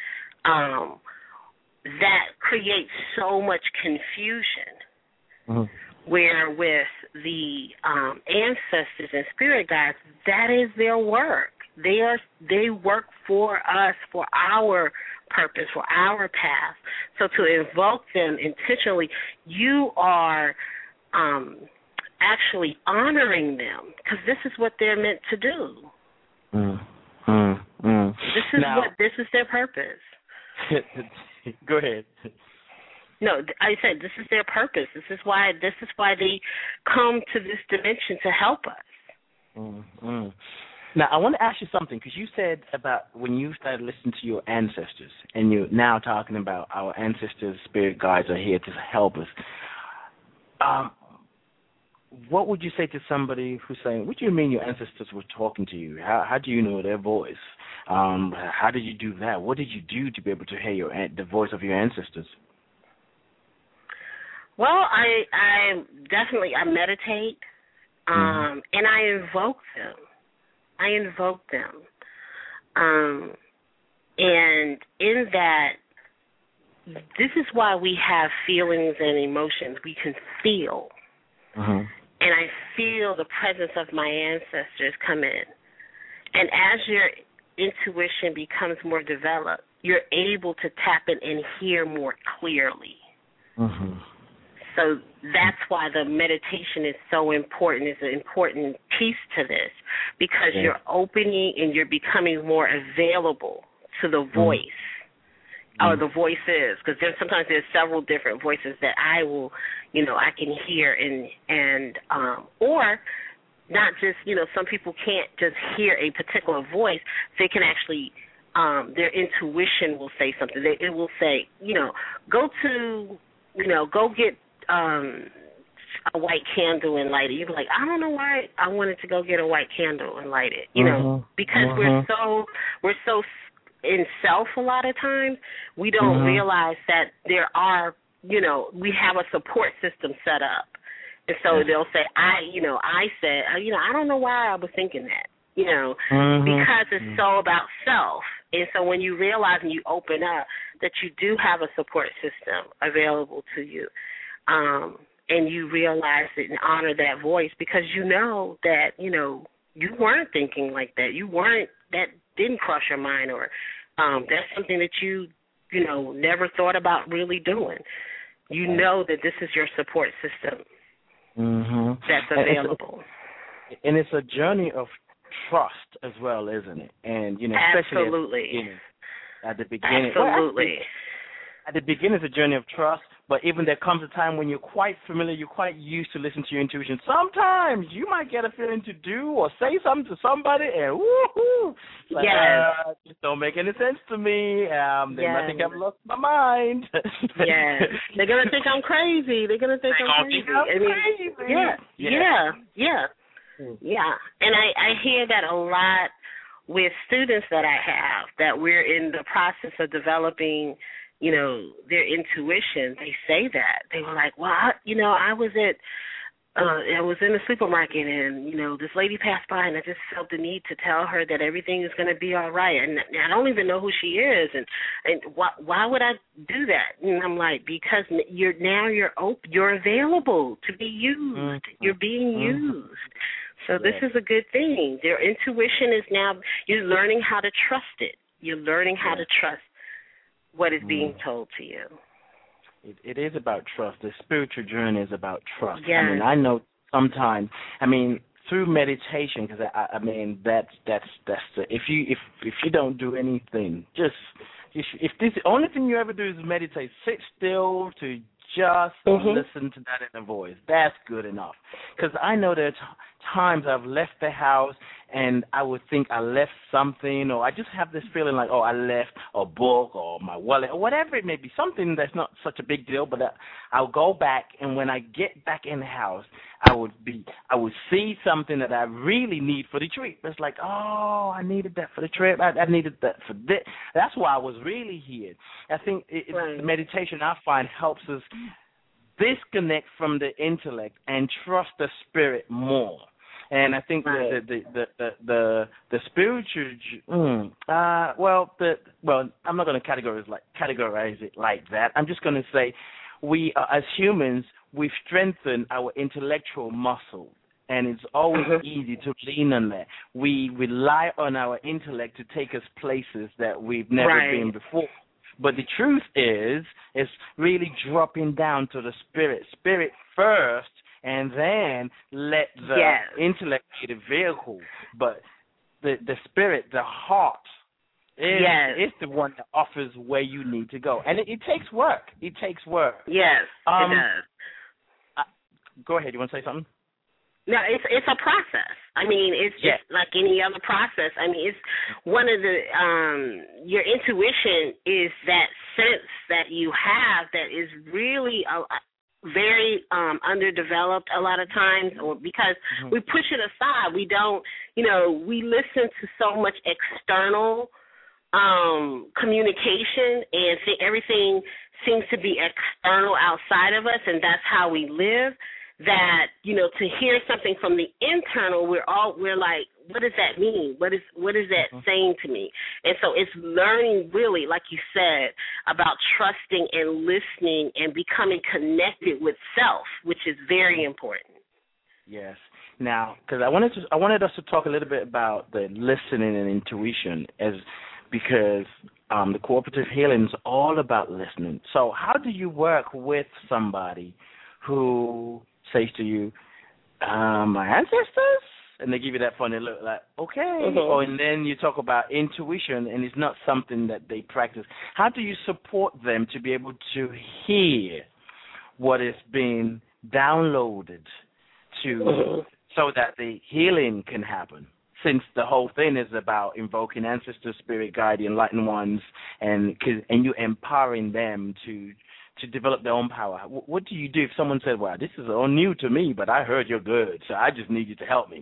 Speaker 12: That creates so much confusion. Where with the ancestors and spirit guides, that is their work. They work for us, for our purpose, for our path. So to invoke them intentionally, you are actually honoring them, because this is what they're meant to do. This is their purpose.
Speaker 9: Go ahead.
Speaker 12: No, I said this is their purpose. This is why they come to this dimension, to help us.
Speaker 9: Now, I want to ask you something, because you said about when you started listening to your ancestors, and you're now talking about our ancestors, spirit guides are here to help us. What would you say to somebody who's saying, what do you mean your ancestors were talking to you? How do you know their voice? How did you do that? What did you do to be able to hear the voice of your ancestors?
Speaker 12: Well, I definitely meditate, and I invoke them. And in that, this is why we have feelings and emotions. We can feel. And I feel the presence of my ancestors come in. And as your intuition becomes more developed, you're able to tap in and hear more clearly. So that's why the meditation is so important. It's an important piece to this, because you're opening and you're becoming more available to the voice, or the voices, because sometimes there's several different voices that I will, I can hear, and or not just, some people can't just hear a particular voice. They can actually, their intuition will say something. It will say, go get a white candle and light it. You'd be like, I don't know why I wanted to go get a white candle and light it, because we're so in self a lot of times, we don't realize that there are, we have a support system set up. And so they'll say, I don't know why I was thinking that, because it's so about self. And so when you realize and you open up that you do have a support system available to you, and you realize it and honor that voice, because that, you weren't thinking like that. That didn't cross your mind, or that's something that you never thought about really doing. You know that this is your support system that's available.
Speaker 9: And it's a journey of trust as well, isn't it? And, especially at the beginning.
Speaker 12: Absolutely.
Speaker 9: At the beginning, it's a journey of trust, but even there comes a time when you're quite familiar, you're quite used to listening to your intuition. Sometimes you might get a feeling to do or say something to somebody, and woohoo! Just don't make any sense to me. They might think I've lost my mind.
Speaker 12: They're going to think I'm crazy. They're going to think I'm crazy. And I hear that a lot with students that I have, that we're in the process of developing their intuition. They say that. They were like, well, I was in the supermarket, and, this lady passed by, and I just felt the need to tell her that everything is going to be all right. And I don't even know who she is. And why would I do that? And I'm like, because you're available to be used. You're being used. So this is a good thing. Their intuition is now, you're learning how to trust it. You're learning how to trust what is being told to you.
Speaker 9: It is about trust. The spiritual journey is about trust.
Speaker 12: Yes.
Speaker 9: I mean, I know sometimes. I mean, through meditation, because I mean that's the if you don't do anything, if this the only thing you ever do is meditate, sit still to just listen to that inner voice. That's good enough. Because I know there are times I've left the house and I would think I left something, or I just have this feeling like, oh, I left a book or my wallet or whatever it may be, something that's not such a big deal, but I'll go back, and when I get back in the house, I would see something that I really need for the trip. It's like, oh, I needed that for the trip. I needed that for this. That's why I was really here. I think meditation, I find, helps us disconnect from the intellect and trust the spirit more. And I think the spiritual, I'm not going to categorize it like that. I'm just going to say, we as humans, we strengthen our intellectual muscle, and it's always easy to lean on that. We rely on our intellect to take us places that we've never been before. But the truth is, it's really dropping down to the spirit first, and then let the intellect be the vehicle. But the spirit, the heart, is the one that offers where you need to go. And it takes work. It takes work.
Speaker 12: Yes, it does.
Speaker 9: Go ahead. You want to say something?
Speaker 12: No, it's a process. I mean, it's just like any other process. I mean, it's one of the your intuition is that sense that you have that is really very underdeveloped a lot of times, or because we push it aside. We don't, we listen to so much external communication, and everything seems to be external outside of us, and that's how we live. That, to hear something from the internal, we're like, what does that mean? What is that saying to me? And so it's learning, really, like you said, about trusting and listening and becoming connected with self, which is very important.
Speaker 9: Yes. Now, because I wanted us to talk a little bit about the listening and intuition, because the cooperative healing is all about listening. So how do you work with somebody who says to you, my ancestors? And they give you that funny look like, okay. And then you talk about intuition, and it's not something that they practice. How do you support them to be able to hear what is being downloaded so that the healing can happen? Since the whole thing is about invoking ancestors, spirit guide, the enlightened ones, and you empowering them to develop their own power. What do you do if someone said, well, this is all new to me, but I heard you're good, so I just need you to help me?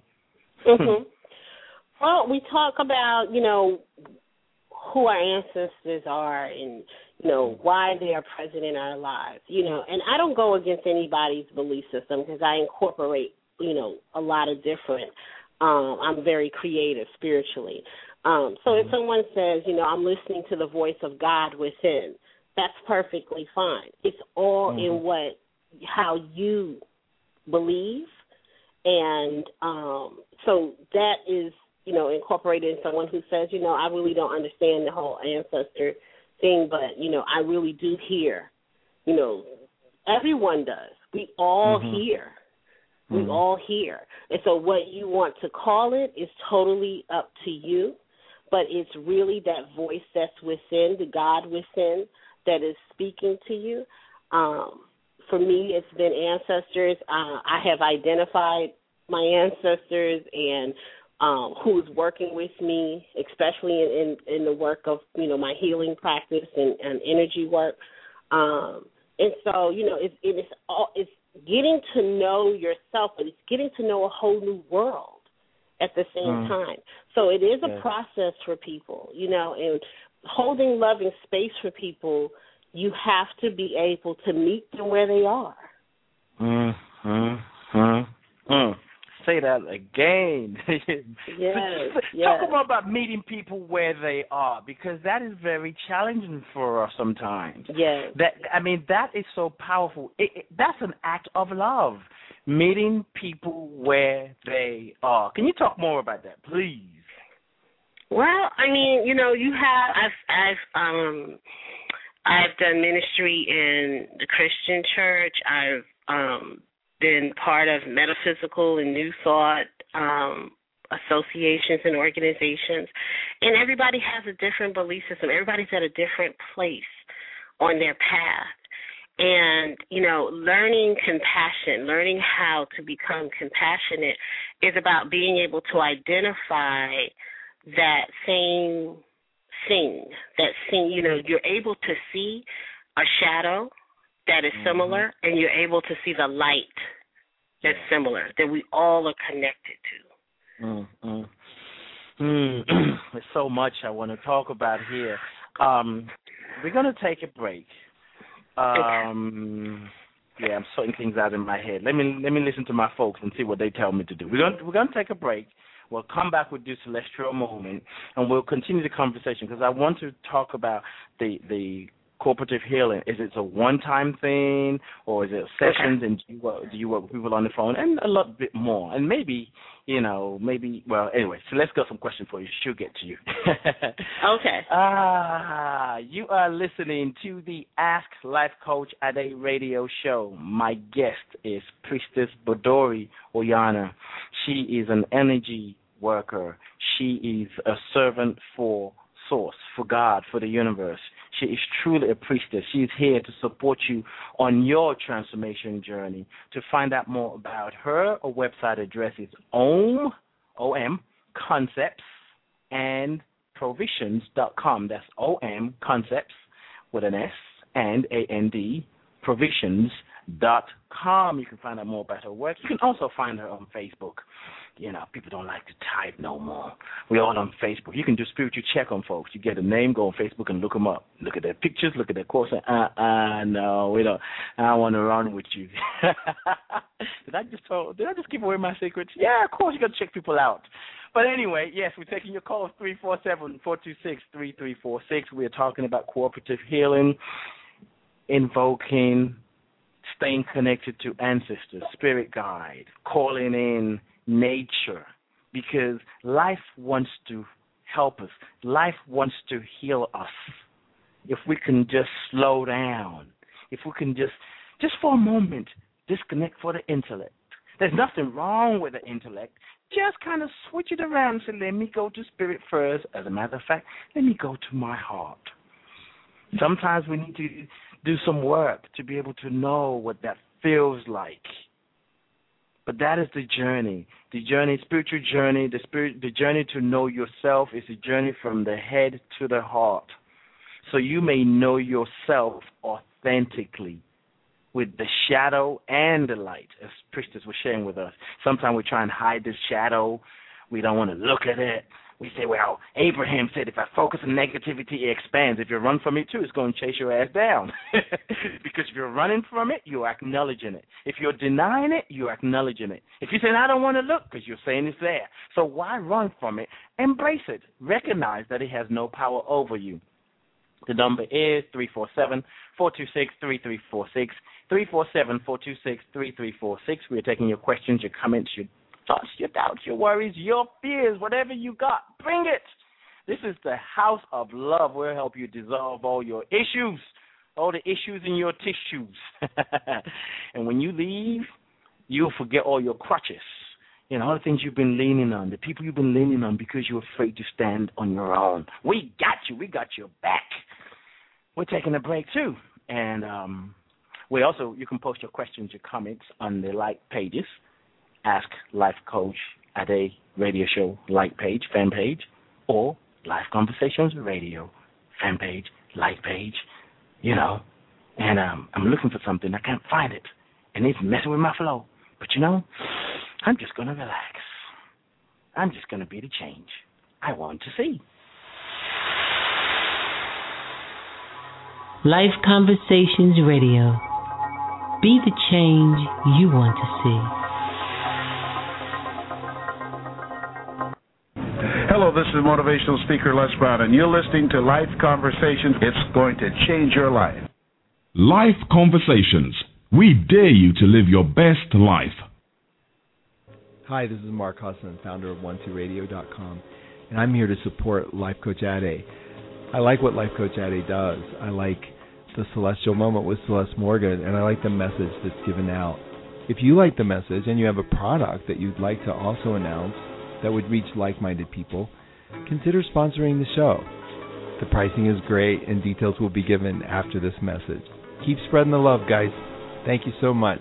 Speaker 12: Well, we talk about, who our ancestors are and, why they are present in our lives, and I don't go against anybody's belief system because I incorporate, a lot of different, I'm very creative spiritually. So if someone says, I'm listening to the voice of God within, that's perfectly fine. It's all in how you believe, and so that is, incorporated in someone who says, I really don't understand the whole ancestor thing, but I really do hear. Everyone does. We all hear. We all hear, and so what you want to call it is totally up to you. But it's really that voice that's within, the God within, that is speaking to you. For me, it's been ancestors. I have identified my ancestors and who's working with me, especially in the work of, my healing practice and energy work. And so, it's getting to know yourself, but it's getting to know a whole new world at the same time. So it is a process for people, and holding loving space for people, you have to be able to meet them where they are.
Speaker 9: Say that again.
Speaker 12: Yes.
Speaker 9: Talk more about meeting people where they are, because that is very challenging for us sometimes.
Speaker 12: Yes.
Speaker 9: That is so powerful. That's an act of love, meeting people where they are. Can you talk more about that, please?
Speaker 12: Well, you have, I've done ministry in the Christian church. I've been part of metaphysical and New Thought associations and organizations. And everybody has a different belief system. Everybody's at a different place on their path. And, learning compassion, learning how to become compassionate is about being able to identify that same thing, you're able to see a shadow that is similar, and you're able to see the light that's similar, that we all are connected to.
Speaker 9: There's so much I want to talk about here. We're going to take a break. I'm sorting things out in my head. Let me listen to my folks and see what they tell me to do. We're going to take a break. We'll come back with this celestial moment, and we'll continue the conversation because I want to talk about the cooperative healing. Is it a one-time thing, or is it sessions, and do you work with people on the phone, and a lot bit more, and maybe, anyway, so let's go some questions for you. She'll get to you.
Speaker 12: Okay.
Speaker 9: You are listening to the Ask Life Coach Ade radio show. My guest is Priestess Bodori Oyana. She is an energy worker. She is a servant for Source, for God, for the universe. She is truly a priestess. She is here to support you on your transformation journey. To find out more about her, a website address is OM Concepts and Provisions.com. That's OM Concepts with an S and AND Provisions.com. You can find out more about her work. You can also find her on Facebook. People don't like to type no more. We're all on Facebook. You can do spiritual check on folks. You get a name, go on Facebook and look them up. Look at their pictures, look at their course. No, we don't. I don't want to run with you. Did I just give away my secrets? Yeah, of course you got to check people out. But anyway, yes, we're taking your calls 347-426-3346. We're talking about cooperative healing, invoking, staying connected to ancestors, spirit guide, calling in nature, because life wants to help us. Life wants to heal us. If we can just slow down, if we can just for a moment disconnect for the intellect. There's nothing wrong with the intellect. Just kind of switch it around and say, let me go to spirit first. As a matter of fact, let me go to my heart. Sometimes we need to do some work to be able to know what that feels like. But that is the journey, spiritual journey, the journey to know yourself is a journey from the head to the heart. So you may know yourself authentically with the shadow and the light, as Priestess was sharing with us. Sometimes we try and hide this shadow. We don't want to look at it. We say, well, Abraham said, if I focus on negativity, it expands. If you run from it, too, it's going to chase your ass down. Because if you're running from it, you're acknowledging it. If you're denying it, you're acknowledging it. If you're saying, I don't want to look, because you're saying it's there. So why run from it? Embrace it. Recognize that it has no power over you. The number is 347-426-3346, 347-426-3346. We're taking your questions, your comments, your thoughts, your doubts, your worries, your fears, whatever you got, bring it. This is the house of love. We'll help you dissolve all your issues, all the issues in your tissues. And when you leave, you'll forget all your crutches, all the things you've been leaning on, the people you've been leaning on because you're afraid to stand on your own. We got you. We got your back. We're taking a break, too. And you can post your questions, your comments on the like pages. Ask Life Coach Ade radio show like page, fan page, or Life Conversations Radio fan page, like page, And I'm looking for something. I can't find it. And it's messing with my flow. But, I'm just going to relax. I'm just going to be the change I want to see.
Speaker 1: Life Conversations Radio. Be the change you want to see.
Speaker 13: Hello, this is motivational speaker Les Brown, and you're listening to Life Conversations. It's going to change your life.
Speaker 3: Life Conversations. We dare you to live your best life.
Speaker 6: Hi, this is Mark Husson, founder of 12radio.com, and I'm here to support Life Coach Ade. I like what Life Coach Ade does. I like The Celestial Moment with Celeste Morgan, and I like the message that's given out. If you like the message and you have a product that you'd like to also announce that would reach like-minded people, consider sponsoring the show. The pricing is great, and details will be given after this message. Keep spreading the love, guys. Thank you so much.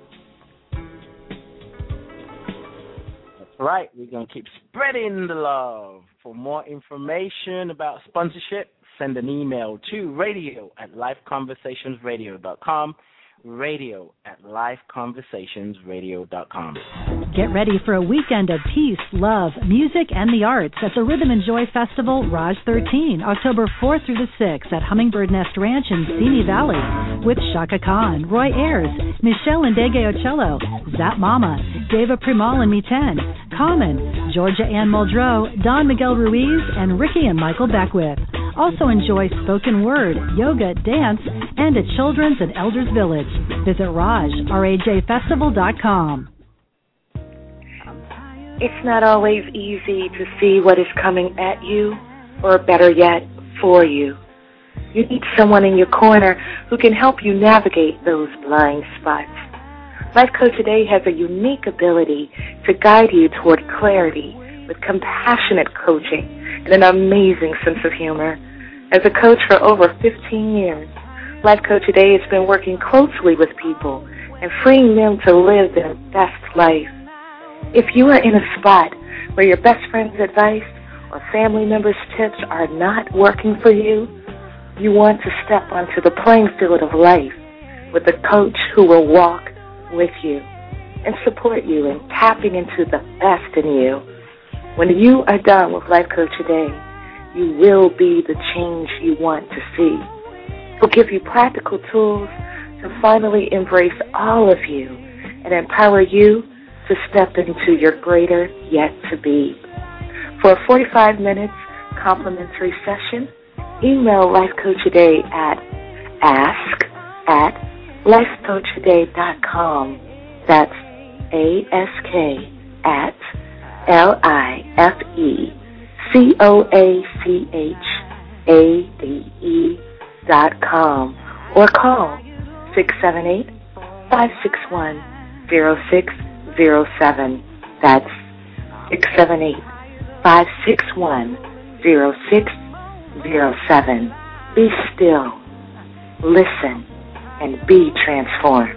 Speaker 9: That's right. We're going to keep spreading the love. For more information about sponsorship, send an email to radio@lifeconversationsradio.com, radio@lifeconversationsradio.com.
Speaker 4: Get ready for a weekend of peace, love, music, and the arts at the Rhythm and Joy Festival, Raj 13, October 4th through the 6th at Hummingbird Nest Ranch in Simi Valley, with Shaka Khan, Roy Ayers, Michelle Ndege-Ocello, Zap Mama, Deva Primal and Miten, Common, Georgia Ann Muldrow, Don Miguel Ruiz, and Ricky and Michael Beckwith. Also enjoy spoken word, yoga, dance, and a children's and elders village. Visit rajfestival.com.
Speaker 11: It's not always easy to see what is coming at you, or better yet, for you. You need someone in your corner who can help you navigate those blind spots. Life Coach Today has a unique ability to guide you toward clarity with compassionate coaching and an amazing sense of humor. As a coach for over 15 years, Life Coach Today has been working closely with people and freeing them to live their best life. If you are in a spot where your best friend's advice or family members' tips are not working for you, you want to step onto the playing field of life with a coach who will walk with you and support you in tapping into the best in you. When you are done with Life Coach Today, you will be the change you want to see. He'll give you practical tools to finally embrace all of you and empower you to step into your greater yet to be. For a 45 minutes complimentary session, email Life Coach Today at ask@lifecoachtoday.com. That's ask@lifecoachade.com, or call 678-561-0607. That's 678-561-0607. Be still, listen, and be transformed.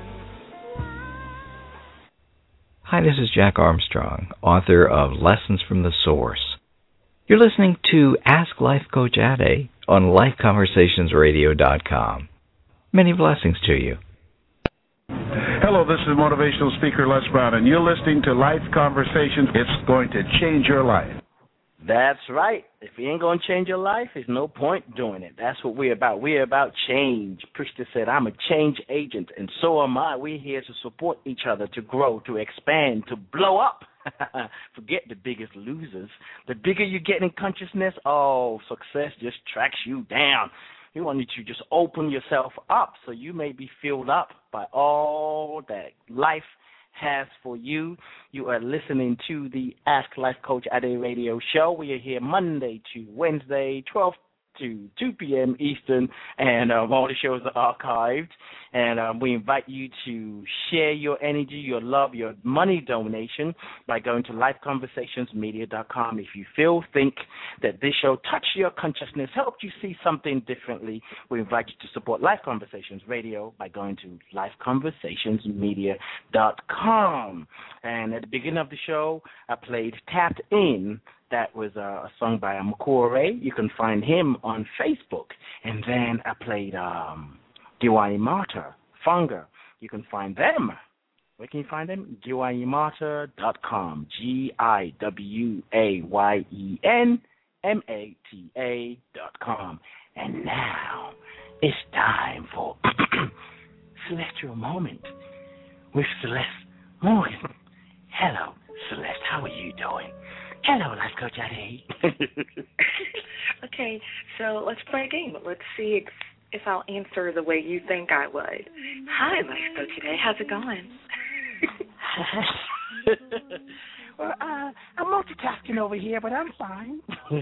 Speaker 7: Hi, this is Jack Armstrong, author of Lessons from the Source. You're listening to Ask Life Coach Ade on LifeConversationsRadio.com. Many blessings to you.
Speaker 13: Hello, this is motivational speaker Les Brown, and you're listening to Life Conversations. It's going to change your life.
Speaker 9: That's right. If you ain't going to change your life, there's no point doing it. That's what we're about. We're about change. Prishta said, I'm a change agent, and so am I. We're here to support each other, to grow, to expand, to blow up. Forget the biggest losers. The bigger you get in consciousness, success just tracks you down. We want you to just open yourself up so you may be filled up by all that life has for you. You are listening to the Ask Life Coach Ade radio show. We are here Monday to Wednesday, 12 to 2 p.m. Eastern, and all the shows are archived. And we invite you to share your energy, your love, your money donation by going to lifeconversationsmedia.com. If you think that this show touched your consciousness, helped you see something differently, we invite you to support Life Conversations Radio by going to lifeconversationsmedia.com. And at the beginning of the show, I played Tapped In. That was a song by Makore. You can find him on Facebook. And then I played Giwani Mata, Funga. You can find them. Where can you find them? GiwaniMata.com. GiWayenMata.com. And now it's time for Celestial Moment with Celeste Morgan. Hello, Celeste. How are you doing? Hello, Life Coach Ade.
Speaker 11: Okay, so let's play a game. Let's see if I'll answer the way you think I would. Hi, Life Coach Ade. How's it going?
Speaker 9: Well, I'm multitasking over here, but I'm fine.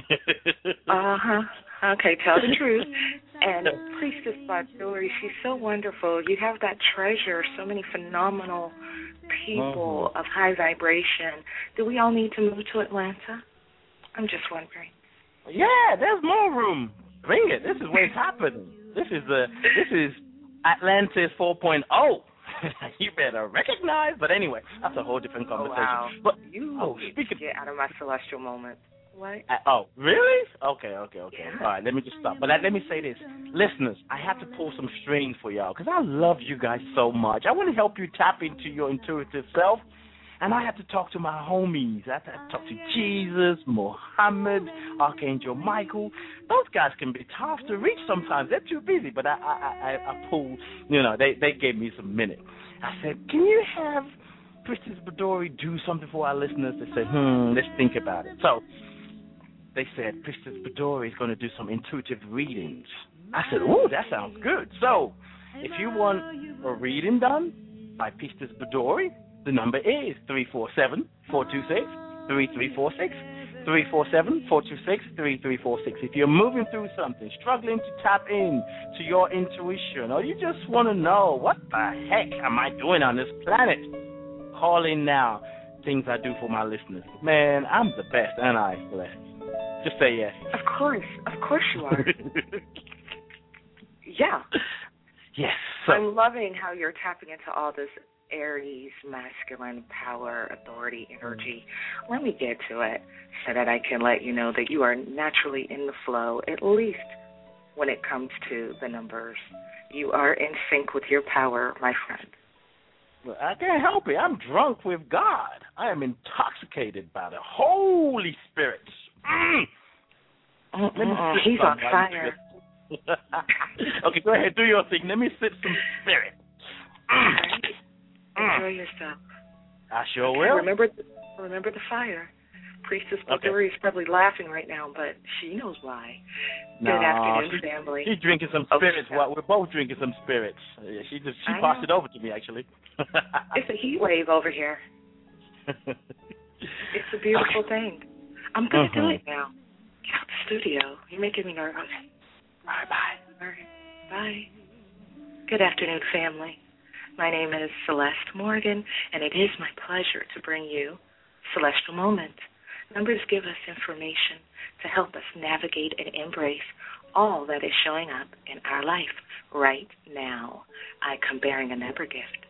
Speaker 11: Okay, tell the truth. And Priestess Baduri, she's so wonderful. You have that treasure, so many phenomenal people of high vibration. Do we all need to move to Atlanta? I'm just wondering.
Speaker 9: Yeah, there's more room. Bring it. This is what's happening. This is Atlantis 4.0. You better recognize. But anyway, that's a whole different conversation.
Speaker 11: Wow.
Speaker 9: But
Speaker 11: get out of my celestial moment. What?
Speaker 9: Really? Okay.
Speaker 11: Yeah.
Speaker 9: All right, let me just stop. But let me say this. Listeners, I have to pull some strings for y'all because I love you guys so much. I want to help you tap into your intuitive self. And I have to talk to my homies. I have to talk to Jesus, Muhammad, Archangel Michael. Those guys can be tough to reach sometimes. They're too busy. But I pulled, they gave me some minutes. I said, can you have Priestess Baduri do something for our listeners? They said, let's think about it. So they said, Priestess Baduri is going to do some intuitive readings. I said, ooh, that sounds good. So if you want a reading done by Priestess Baduri, the number is 347-426-3346, 347-426-3346. If you're moving through something, struggling to tap in to your intuition, or you just want to know what the heck am I doing on this planet, call in now. Things I do for my listeners. Man, I'm the best, and I blessed. Just say yes.
Speaker 11: Of course you are. Yeah.
Speaker 9: Yes. So,
Speaker 11: I'm loving how you're tapping into all this Aries, masculine power, authority, energy. Let me get to it so that I can let you know that you are naturally in the flow, at least when it comes to the numbers. You are in sync with your power, my friend.
Speaker 9: Well, I can't help it. I'm drunk with God. I am intoxicated by the Holy Spirit.
Speaker 11: He's on fire.
Speaker 9: Okay, go ahead. Do your thing. Let me sip some spirit.
Speaker 11: Enjoy yourself.
Speaker 9: I sure will.
Speaker 11: Remember the fire. Priestess Baduri is probably laughing right now, but she knows why. Good afternoon, family.
Speaker 9: She's drinking some spirits. Well, we're both drinking some spirits. She passed it over to me, actually.
Speaker 11: It's a heat wave over here. It's a beautiful thing. I'm going to do it now. Get out the studio. You're making me nervous.
Speaker 9: All right, bye.
Speaker 11: All right, bye. Good afternoon, family. My name is Celeste Morgan, and it is my pleasure to bring you Celestial Moment. Numbers give us information to help us navigate and embrace all that is showing up in our life right now. I come bearing a number gift.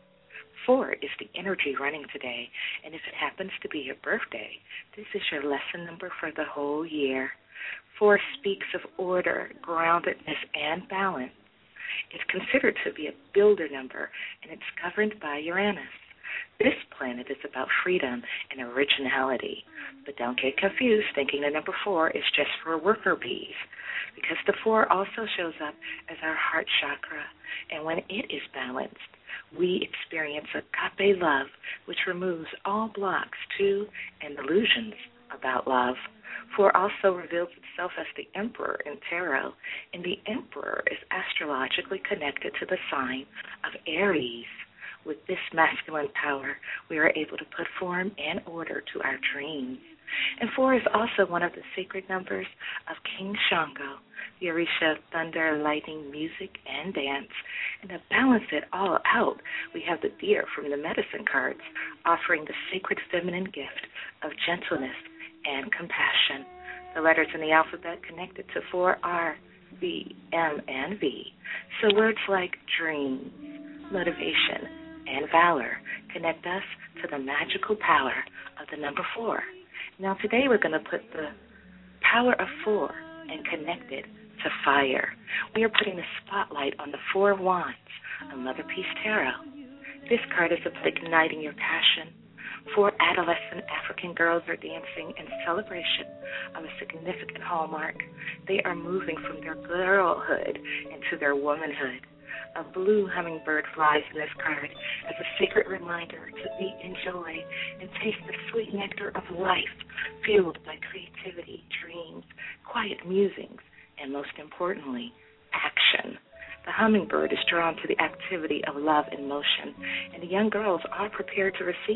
Speaker 11: 4 is the energy running today, and if it happens to be your birthday, this is your lesson number for the whole year. 4 speaks of order, groundedness, and balance. It's considered to be a builder number, and it's governed by Uranus. This planet is about freedom and originality. But don't get confused thinking the number 4 is just for worker bees, because the 4 also shows up as our heart chakra, and when it is balanced, we experience agape love, which removes all blocks to and illusions about love. 4 also reveals itself as the Emperor in Tarot, and the Emperor is astrologically connected to the sign of Aries. With this masculine power, we are able to put form and order to our dreams. And 4 is also one of the sacred numbers of King Shango, the Orisha of thunder, lightning, music, and dance. And to balance it all out, we have the deer from the medicine cards, offering the sacred feminine gift of gentleness and compassion. The letters in the alphabet connected to 4 are V, M, and V. So words like dreams, motivation, and valor connect us to the magical power of the number 4. Now today we're going to put the power of 4 and connect it to fire. We are putting the spotlight on the 4 of Wands on Mother Peace Tarot. This card is about igniting your passion. 4 adolescent African girls are dancing in celebration of a significant hallmark. They are moving from their girlhood into their womanhood. A blue hummingbird flies in this card as a sacred reminder to eat and enjoy and taste the sweet nectar of life, fueled by creativity, dreams, quiet musings, and most importantly, action. The hummingbird is drawn to the activity of love and motion, and the young girls are prepared to receive.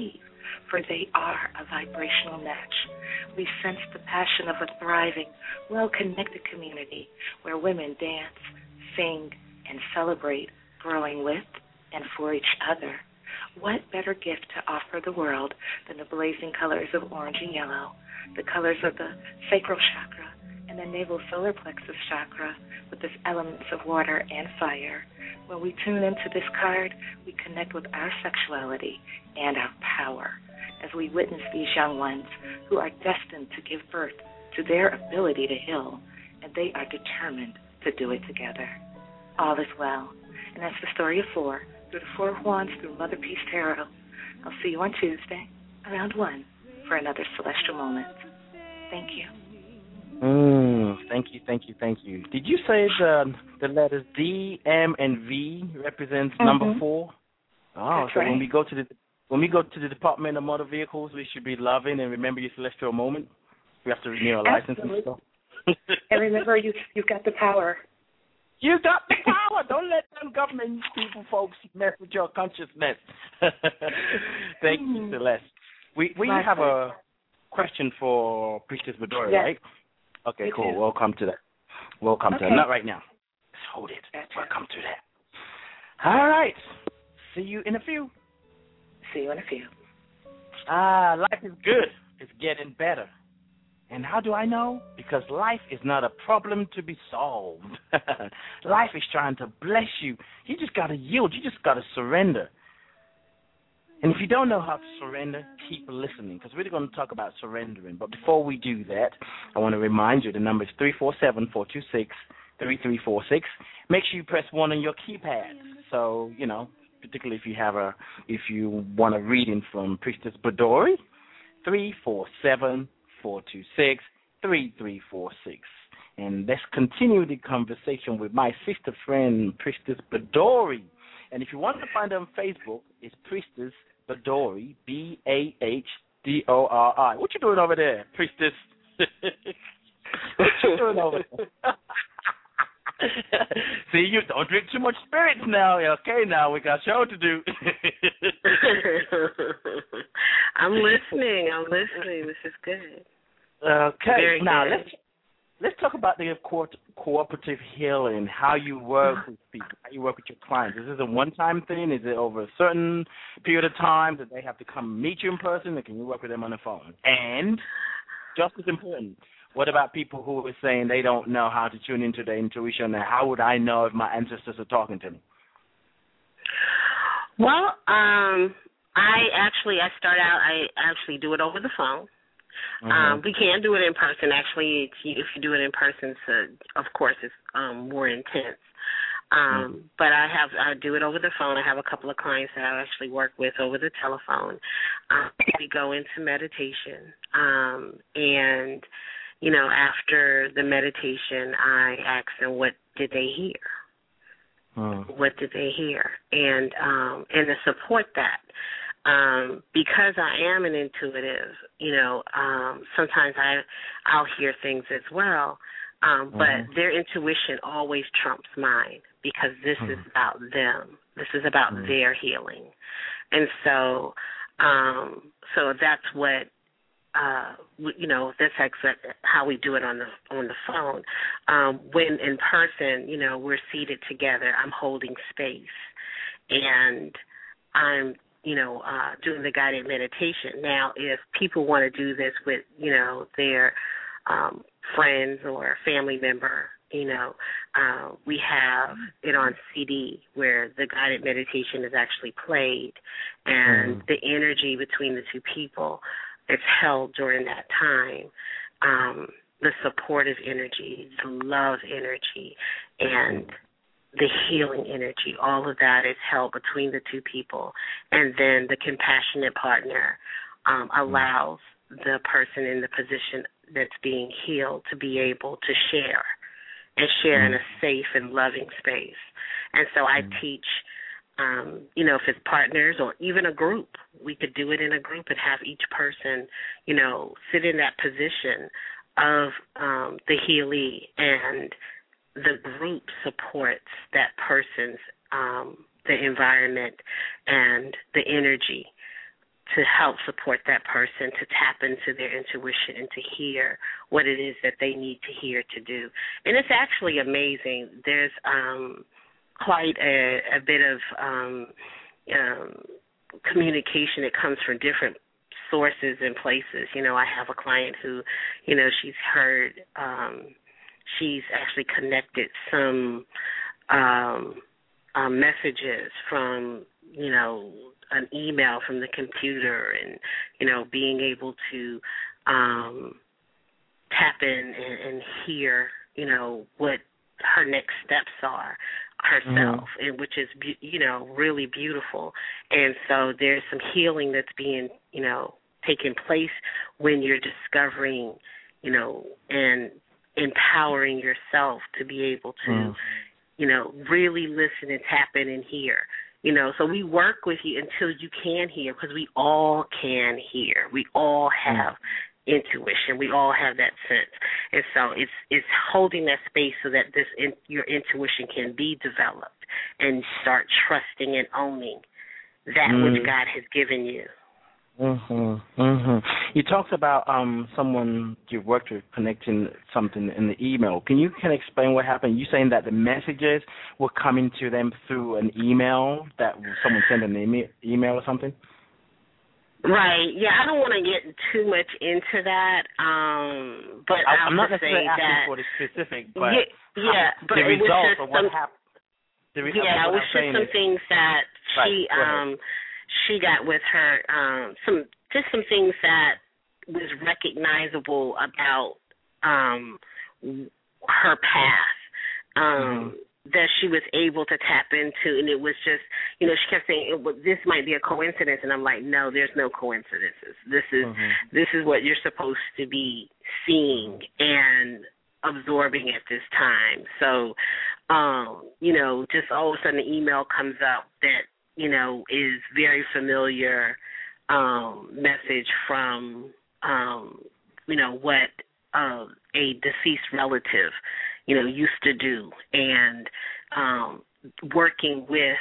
Speaker 11: for they are a vibrational match. We sense the passion of a thriving, well-connected community where women dance, sing, and celebrate growing with and for each other. What better gift to offer the world than the blazing colors of orange and yellow, the colors of the sacral chakra and the navel solar plexus chakra with its elements of water and fire. When we tune into this card, we connect with our sexuality and our power as we witness these young ones who are destined to give birth to their ability to heal, and they are determined to do it together. All is well. And that's the story of 4, through the 4 of Wands, through Mother Peace Tarot. I'll see you on Tuesday around 1 for another celestial moment. Thank you.
Speaker 9: Thank you. Did you say the letters D, M, and V represents number 4? Oh,
Speaker 11: that's
Speaker 9: so
Speaker 11: right.
Speaker 9: when we go to the Department of Motor Vehicles, we should be loving and remember your celestial moment. We have to renew our license and stuff.
Speaker 11: And remember, you've got the power.
Speaker 9: You got the power. Don't let them government people, folks, mess with your consciousness. Thank you, Celeste. We have a question for Priestess Midori,
Speaker 11: yes.
Speaker 9: right? Okay, cool.
Speaker 11: Too.
Speaker 9: We'll come to that. Not right now. Let's hold it.
Speaker 11: Gotcha.
Speaker 9: We'll come to that. All right. See you in a few. Life is good. It's getting better. And how do I know? Because life is not a problem to be solved. Life is trying to bless you. You just got to yield. You just got to surrender. And if you don't know how to surrender, keep listening, because we're going to talk about surrendering. But before we do that, I want to remind you the number is 347-426-3346. Make sure you press 1 on your keypad. So, particularly if you want a reading from Priestess Midori, 347-426-3346. And let's continue the conversation with my sister friend, Priestess Midori. And if you want to find her on Facebook, it's Priestess Midori, Bahdori. What you doing over there, Priestess? What you doing over there? See, you don't drink too much spirits now. Okay, now we got a show to do.
Speaker 12: I'm listening. This is good.
Speaker 9: Okay,
Speaker 12: very
Speaker 9: now
Speaker 12: good.
Speaker 9: let's talk about the cooperative healing, how you work with people, how you work with your clients. Is this a one-time thing? Is it over a certain period of time that they have to come meet you in person, or can you work with them on the phone? And just as important, what about people who are saying they don't know how to tune into their intuition, and how would I know if my ancestors are talking to me?
Speaker 12: Well, I actually do it over the phone. We can do it in person. Actually, if you do it in person, of course, it's more intense. But I do it over the phone. I have a couple of clients that I actually work with over the telephone. We go into meditation, and after the meditation, I ask them what did they hear. What did they hear, and to support that. Because I am an intuitive, sometimes I'll hear things as well, but their intuition always trumps mine, because this is about them. This is about their healing. And so that's what, that's how we do it on the phone. When in person, we're seated together, I'm holding space, and I'm doing the guided meditation. Now, if people want to do this with, their friends or family member, we have it on CD where the guided meditation is actually played, and the energy between the two people is held during that time. The supportive energy, the love energy, and the healing energy, all of that is held between the two people. And then the compassionate partner allows the person in the position that's being healed to be able to share in a safe and loving space. And so I teach, if it's partners or even a group, we could do it in a group and have each person, sit in that position of the healee, and the group supports that person's the environment and the energy to help support that person to tap into their intuition and to hear what it is that they need to hear to do. And it's actually amazing. There's quite a bit of communication that comes from different sources and places. You know, I have a client who, you know, she's heard, she's actually connected some messages from, you know, an email from the computer, and, you know, being able to tap in and hear, you know, what her next steps are herself, and which is, you know, really beautiful. And so there's some healing that's being, you know, taking place when you're discovering, you know, and empowering yourself to be able to, you know, really listen and tap in and hear. You know, so we work with you until you can hear, because we all can hear. We all have intuition. We all have that sense. And so it's holding that space so that your intuition can be developed and start trusting and owning that which God has given you.
Speaker 9: You talked about someone you worked with connecting something in the email. Can you explain what happened? You saying that the messages were coming to them through an email, that someone sent an email or something?
Speaker 12: Right. Yeah, I don't want to get too much into that, but
Speaker 9: I'm not necessarily asking for the specific, but
Speaker 12: but
Speaker 9: the
Speaker 12: it was
Speaker 9: result
Speaker 12: just
Speaker 9: of what happened.
Speaker 12: It was just some things that she got with her, some things that was recognizable about her path. That she was able to tap into, and it was just, you know, she kept saying, this might be a coincidence, and I'm like, no, there's no coincidences. This is what you're supposed to be seeing and absorbing at this time. So, you know, just all of a sudden an email comes up that, you know, is very familiar message from, you know, what a deceased relative, you know, used to do, and working with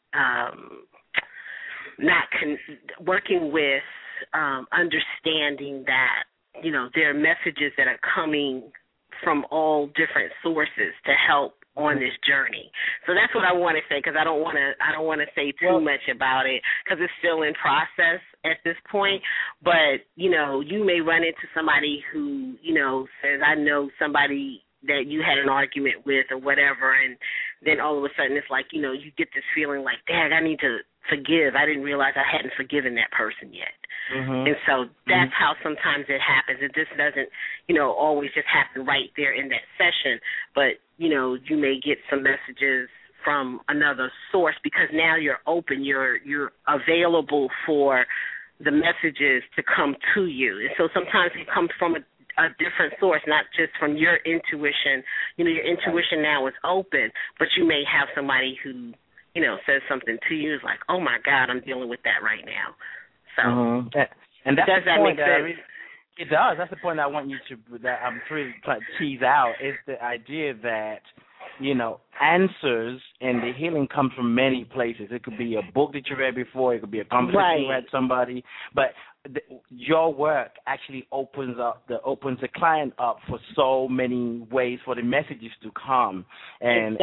Speaker 12: understanding that, you know, there are messages that are coming from all different sources to help on this journey. So that's what I want to say, because I don't want to say too much about it, because it's still in process at this point. But, you know, you may run into somebody who, you know, says, I know somebody that you had an argument with or whatever, and then all of a sudden it's like, you know, you get this feeling like, dang, I need to forgive. I didn't realize I hadn't forgiven that person yet. And so that's how sometimes it happens. It just doesn't, you know, always just happen right there in that session. But, you know, you may get some messages from another source, because now you're open, you're available for the messages to come to you. And so sometimes it comes from a different source, not just from your intuition. You know, your intuition now is open, but you may have somebody who, you know, says something to you, is like, oh my God, I'm dealing with that right now. So,
Speaker 9: and that's
Speaker 12: does
Speaker 9: the
Speaker 12: that
Speaker 9: point
Speaker 12: make sense?
Speaker 9: It does. That's the point I want you that I'm really trying to tease out, is the idea that, you know, answers and the healing comes from many places. It could be a book that you read before. It could be a conversation you had with somebody. But your work actually opens the client up for so many ways for the messages to come. And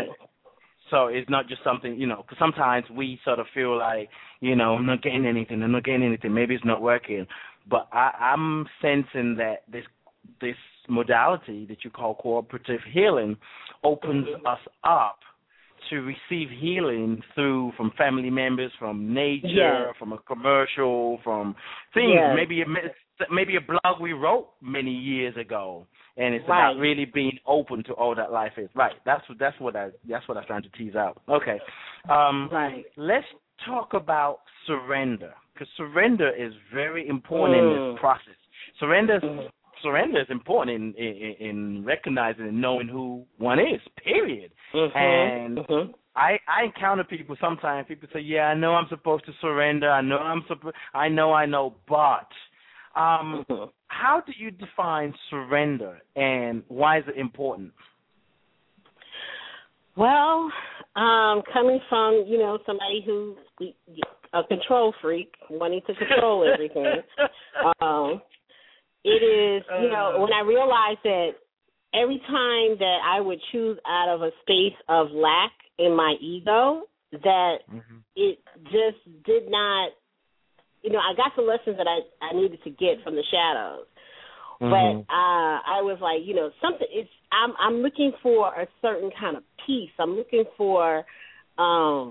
Speaker 9: so it's not just something, you know, because sometimes we sort of feel like, you know, I'm not getting anything. Maybe it's not working. But I'm sensing that this modality that you call cooperative healing opens us up to receive healing from family members, from nature, from a commercial, from things. Maybe a blog we wrote many years ago, and it's about really being open to all that life is. Right. That's what I was trying to tease out. Okay. Let's talk about surrender, because surrender is very important in this process. Surrender is important in recognizing and knowing who one is, period. And I encounter people sometimes. People say, yeah, I know I'm supposed to surrender. I know, but how do you define surrender, and why is it important?
Speaker 12: Well, coming from, you know, somebody who a control freak, wanting to control everything. It is, you know, when I realized that every time that I would choose out of a space of lack in my ego, that it just did not, you know, I got the lessons that I needed to get from the shadows. But I was like, you know, something. I'm looking for a certain kind of peace. I'm looking for a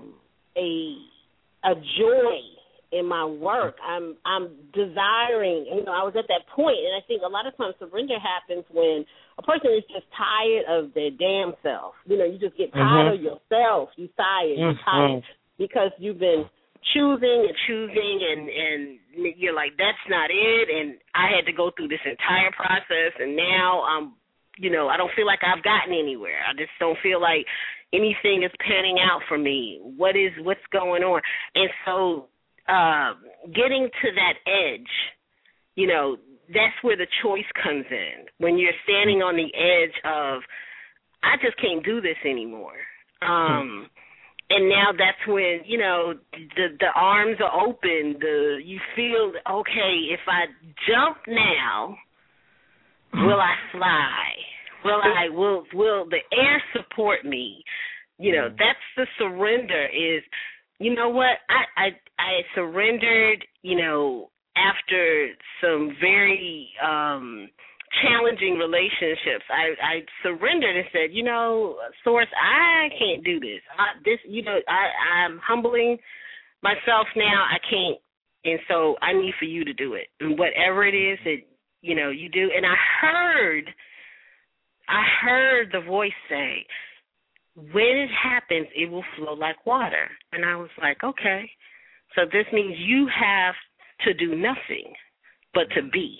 Speaker 12: joy in my work. I'm desiring. You know, I was at that point, and I think a lot of times surrender happens when a person is just tired of their damn self. You know, you just get tired of yourself. You're tired because you've been choosing and you're like, that's not it, and I had to go through this entire process, and now you know, I don't feel like I've gotten anywhere. I just don't feel like anything is panning out for me. What's going on? And so getting to that edge, you know, that's where the choice comes in. When you're standing on the edge of, I just can't do this anymore. And now that's when, you know, the arms are open. You feel, okay, if I jump now, will I fly? Will the air support me? You know, that's the surrender is, you know what, I surrendered, you know, after some very challenging relationships. I surrendered and said, you know, Source, I can't do this. I'm humbling myself now. I can't, and so I need for you to do it. And whatever it is that, you know, you do. And I heard the voice say, when it happens, it will flow like water. And I was like, okay, so this means you have to do nothing but to be.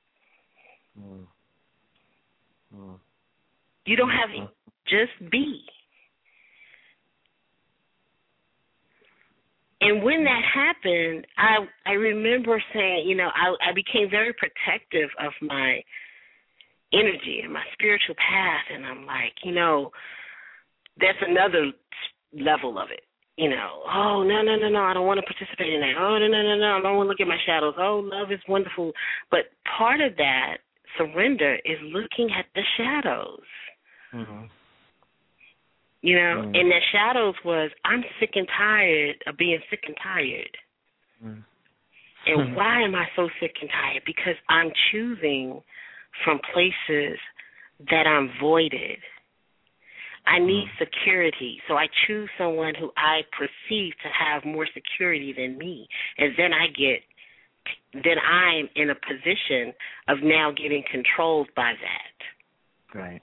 Speaker 12: You don't have to just be. And when that happened, I remember saying, you know, I became very protective of my energy and my spiritual path, and I'm like, you know, that's another level of it. You know, oh, no, I don't want to participate in that. Oh, no, I don't want to look at my shadows. Oh, love is wonderful. But part of that surrender is looking at the shadows. You know, and the shadows was, I'm sick and tired of being sick and tired. And why am I so sick and tired? Because I'm choosing from places that I'm voided. I need security, so I choose someone who I perceive to have more security than me, and then I'm in a position of now getting controlled by that.
Speaker 9: Right.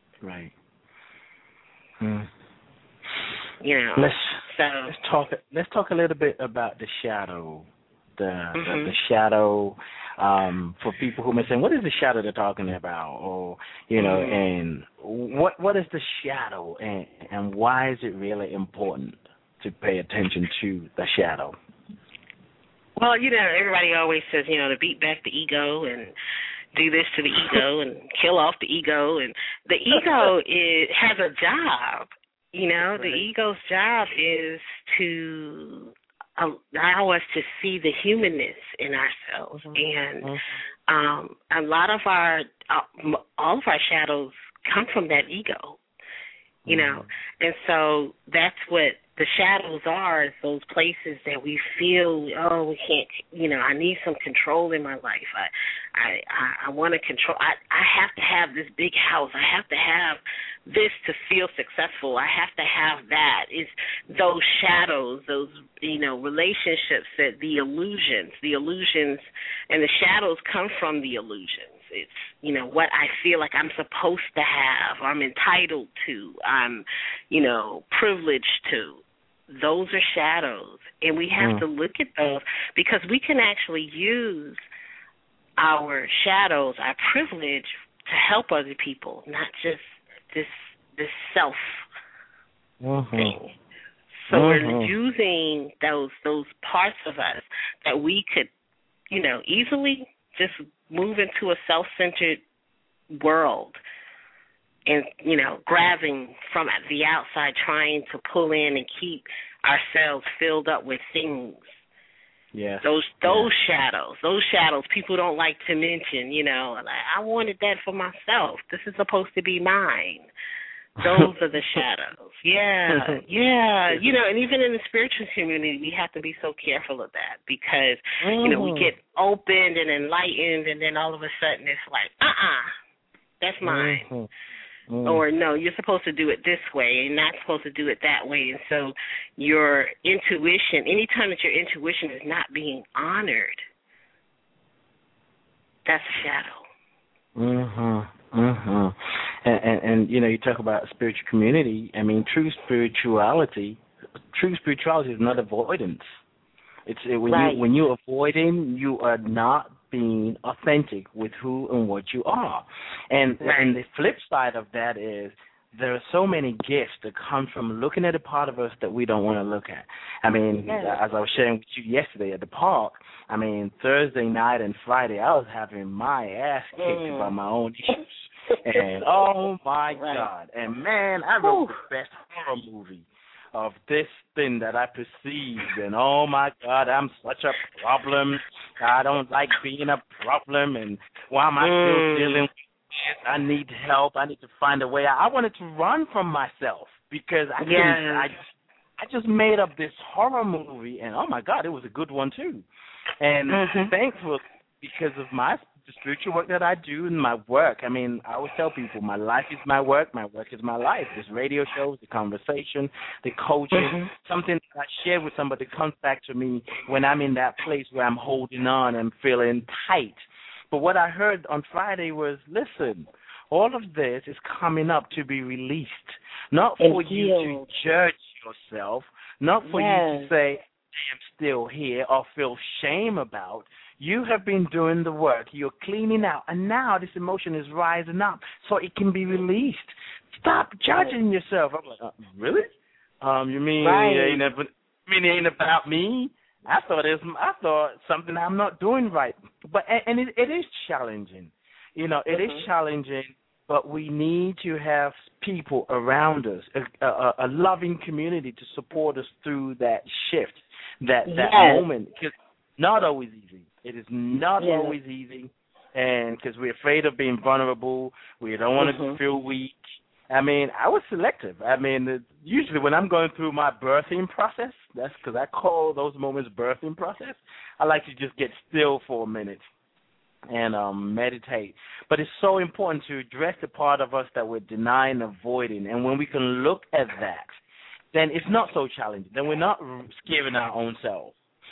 Speaker 12: You know,
Speaker 9: let's talk a little bit about the shadow. The shadow, for people who may say, what is the shadow they're talking about? Or, you know, and what is the shadow, and why is it really important to pay attention to the shadow?
Speaker 12: Well, you know, everybody always says, you know, to beat back the ego and do this to the ego and kill off the ego. And the ego has a job. You know, the ego's job is to allow us to see the humanness in ourselves, and a lot of all of our shadows come from that ego, you know, and so that's what the shadows are, is those places that we feel, we can't, you know, I need some control in my life. I want to control. I have to have this big house. I have to have this to feel successful. I have to have that. It's those shadows, those, you know, relationships, that the illusions, and the shadows come from the illusions. It's, you know, what I feel like I'm supposed to have, I'm entitled to, I'm, you know, privileged to. Those are shadows, and we have to look at those, because we can actually use our shadows, our privilege, to help other people, not just this self thing. So we're using those parts of us that we could, you know, easily just move into a self-centered world, and, you know, grabbing from the outside, trying to pull in and keep ourselves filled up with things
Speaker 9: Yes.
Speaker 12: Those shadows people don't like to mention, like, I wanted that for myself. This is supposed to be mine. Those are the shadows. Yeah. And even in the spiritual community, we have to be so careful of that because, we get opened and enlightened, and then all of a sudden it's like, that's mine. Or no, you're supposed to do it this way and not supposed to do it that way. And so your intuition, anytime that your intuition is not being honored, that's a shadow.
Speaker 9: And you talk about spiritual community. I mean, true spirituality is not avoidance. It's when you're avoiding, you are not being authentic with who and what you are. And the flip side of that is there are so many gifts that come from looking at a part of us that we don't want to look at. I mean, as I was sharing with you yesterday at the park, I mean, Thursday night and Friday, I was having my ass kicked by my own issues. And, oh, my God. And, man, I wrote the best horror movie of this thing that I perceived, and oh my God, I'm such a problem. I don't like being a problem, and why am I still dealing with this? I need help. I need to find a way out. I wanted to run from myself because I just made up this horror movie, and oh my God, it was a good one too. And thankful because of the spiritual work that I do in my work. I mean, I always tell people my life is my work is my life. This radio shows, the conversation, the coaching, something that I share with somebody comes back to me when I'm in that place where I'm holding on and feeling tight. But what I heard on Friday was, listen, all of this is coming up to be released, not for you to judge yourself, not for you to say, I am still here or feel shame about. You have been doing the work. You're cleaning out. And now this emotion is rising up so it can be released. Stop judging yourself. I'm like, really? You mean it ain't about me? I thought something I'm not doing right. But and it is challenging. It is challenging, but we need to have people around us, a loving community to support us through that shift, that moment. Because not always easy. It is not always easy, and because we're afraid of being vulnerable, we don't want to feel weak. I mean, I was selective. I mean, usually when I'm going through my birthing process, that's because I call those moments birthing process, I like to just get still for a minute and meditate. But it's so important to address the part of us that we're denying, avoiding, and when we can look at that, then it's not so challenging. Then we're not scaring our own selves.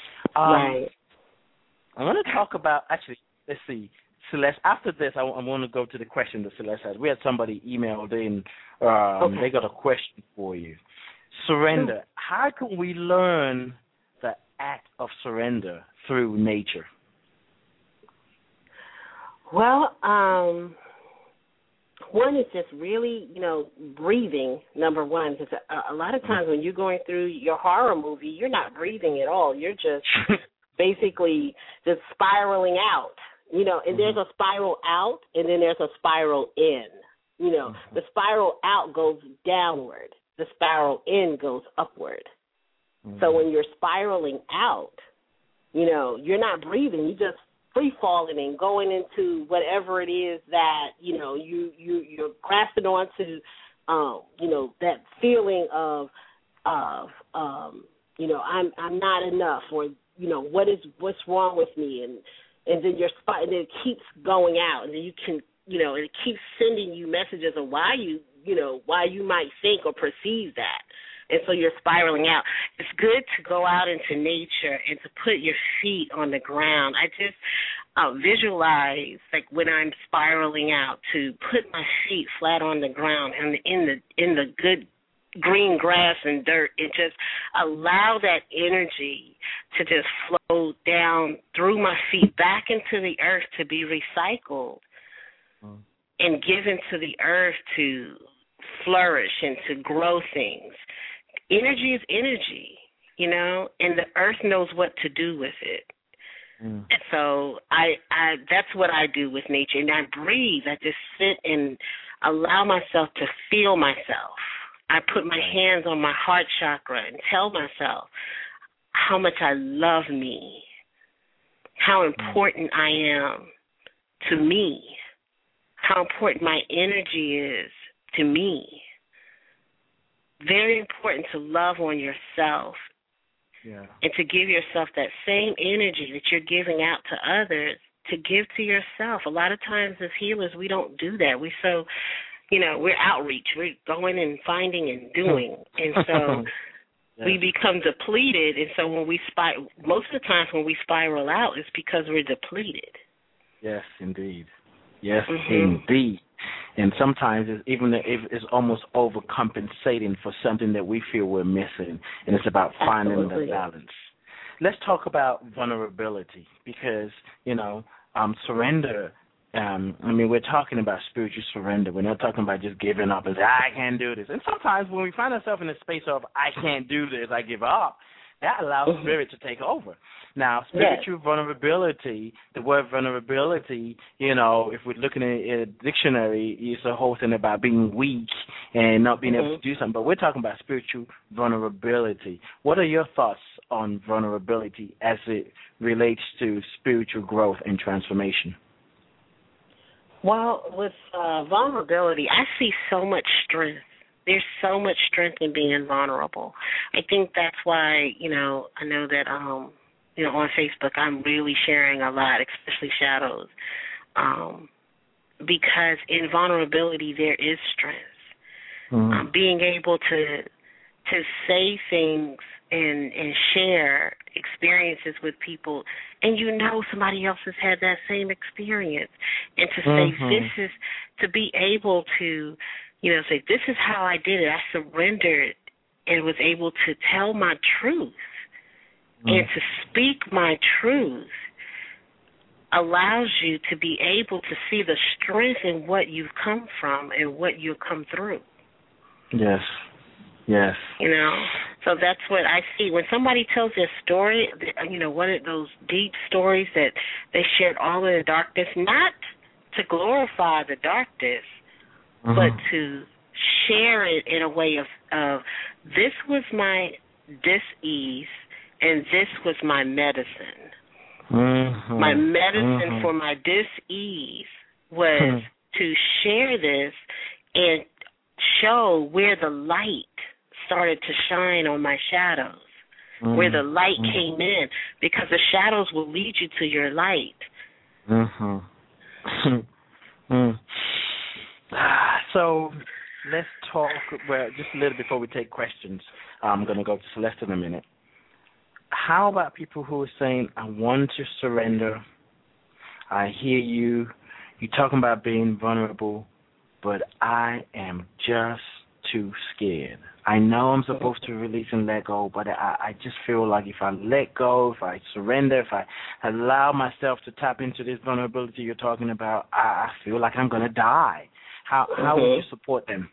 Speaker 9: I want to talk about, actually, let's see, Celeste, after this, I want to go to the question that Celeste has. We had somebody emailed in. They got a question for you. Surrender. How can we learn the act of surrender through nature?
Speaker 12: Well, one is just really, breathing, number one, because a lot of times when you're going through your horror movie, you're not breathing at all. You're just basically just spiraling out, and there's a spiral out and then there's a spiral in. The spiral out goes downward. The spiral in goes upward. So when you're spiraling out, you're not breathing. You're just free falling and going into whatever it is that, you're grasping onto, that feeling of I'm not enough, or what's wrong with me, and then and then it keeps going out, and then you can, it keeps sending you messages of why you might think or perceive that, and so you're spiraling out. It's good to go out into nature and to put your feet on the ground. I just visualize, like when I'm spiraling out, to put my feet flat on the ground and in the good green grass and dirt, and just allow that energy to just flow down through my feet back into the earth to be recycled and given to the earth to flourish and to grow things. Energy is energy, and the earth knows what to do with it. And so I that's what I do with nature. And I breathe. I just sit and allow myself to feel myself. I put my hands on my heart chakra and tell myself how much I love me, how important I am to me, how important my energy is to me. Very important to love on yourself and to give yourself that same energy that you're giving out to others to give to yourself. A lot of times as healers, we don't do that. We're outreach. We're going and finding and doing. And so we become depleted. And so when most of the times when we spiral out, it's because we're depleted.
Speaker 9: Yes, indeed. Yes, indeed. And sometimes it's almost overcompensating for something that we feel we're missing, and it's about finding the balance. Let's talk about vulnerability because, surrender, we're talking about spiritual surrender. We're not talking about just giving up and say, I can't do this. And sometimes when we find ourselves in a space of, I can't do this, I give up, that allows spirit to take over. Now, spiritual vulnerability, the word vulnerability, if we're looking at a dictionary, it's a whole thing about being weak and not being able to do something. But we're talking about spiritual vulnerability. What are your thoughts on vulnerability as it relates to spiritual growth and transformation?
Speaker 12: Well, with vulnerability, I see so much strength. There's so much strength in being vulnerable. I think that's why, I know that, on Facebook I'm really sharing a lot, especially shadows, because in vulnerability there is strength. Being able to say things and share experiences with people, and somebody else has had that same experience, and to say to be able to say, this is how I did it. I surrendered and was able to tell my truth and to speak my truth allows you to be able to see the strength in what you've come from and what you've come through.
Speaker 9: Yes. Yes.
Speaker 12: So that's what I see. When somebody tells their story, one of those deep stories that they shared all in the darkness, not to glorify the darkness, but to share it in a way of this was my dis-ease and this was my medicine. My medicine for my dis-ease was to share this and show where the light started to shine on my shadows, where the light came in, because the shadows will lead you to your light.
Speaker 9: So let's talk, just a little before we take questions. I'm going to go to Celeste in a minute. How about people who are saying, I want to surrender, I hear you, you're talking about being vulnerable, but I am just too scared. I know I'm supposed to release and let go, but I just feel like if I let go, if I surrender, if I allow myself to tap into this vulnerability you're talking about, I feel like I'm going to die. How would you support them?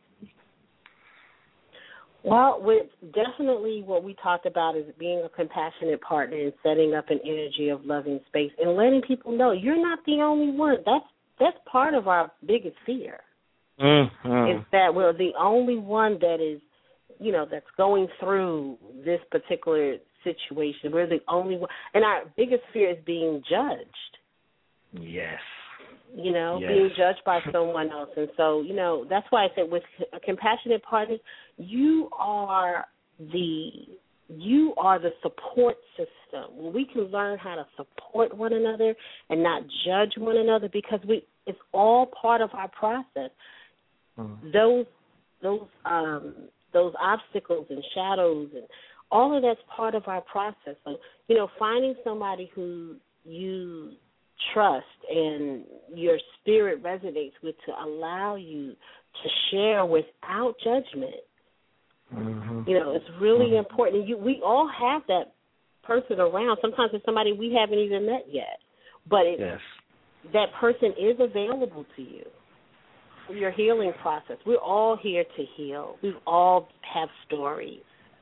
Speaker 12: Well, definitely what we talked about is being a compassionate partner and setting up an energy of loving space and letting people know you're not the only one. That's part of our biggest fear. Is that we're the only one that is, that's going through this particular situation. We're the only one. And our biggest fear is being judged.
Speaker 9: Yes.
Speaker 12: Being judged by someone else. And so, that's why I said with a compassionate partner, you are the support system. When we can learn how to support one another and not judge one another, because it's all part of our process. Those obstacles and shadows and all of that's part of our process. So, finding somebody who you trust and your spirit resonates with to allow you to share without judgment. It's really important. We all have that person around. Sometimes it's somebody we haven't even met yet, but that person is available to you for your healing process. We're all here to heal. We all have stories.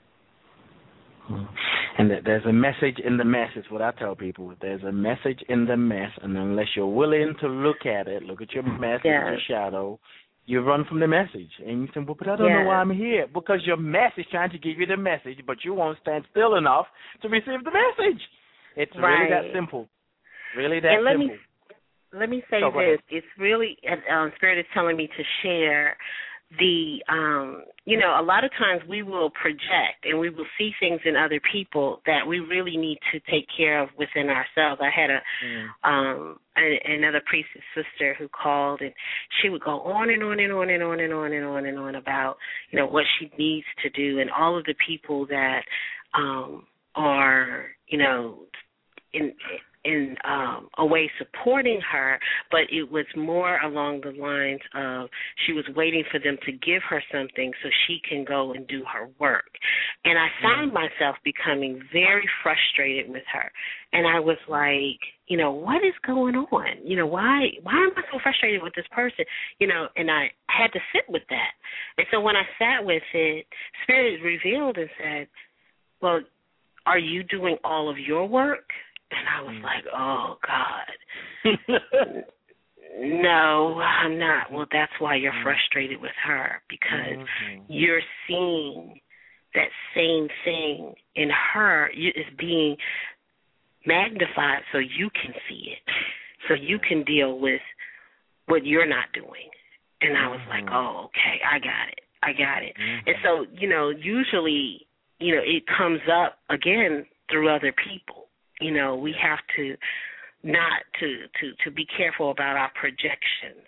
Speaker 9: And there's a message in the mess is what I tell people. There's a message in the mess, and unless you're willing to look at it, look at your mess, look at your shadow, you run from the message. And you say, well, but I don't know why I'm here. Because your mess is trying to give you the message, but you won't stand still enough to receive the message. It's really that simple. Really that
Speaker 12: and
Speaker 9: simple.
Speaker 12: Let me say this. It's really, Spirit is telling me to share the, a lot of times we will project and we will see things in other people that we really need to take care of within ourselves. I had another priestess sister who called, and she would go on and on and on and on and on and on and on about, what she needs to do and all of the people that are, in a way supporting her, but it was more along the lines of she was waiting for them to give her something so she can go and do her work. And I found myself becoming very frustrated with her. And I was like, what is going on? Why am I so frustrated with this person? And I had to sit with that. And so when I sat with it, Spirit revealed and said, well, are you doing all of your work? And I was like, oh, God. No, I'm not. Well, that's why you're frustrated with her, because you're seeing that same thing in her is being magnified so you can see it, so you can deal with what you're not doing. And I was like, oh, okay, I got it. And so, usually, it comes up again through other people. We have to not to be careful about our projections.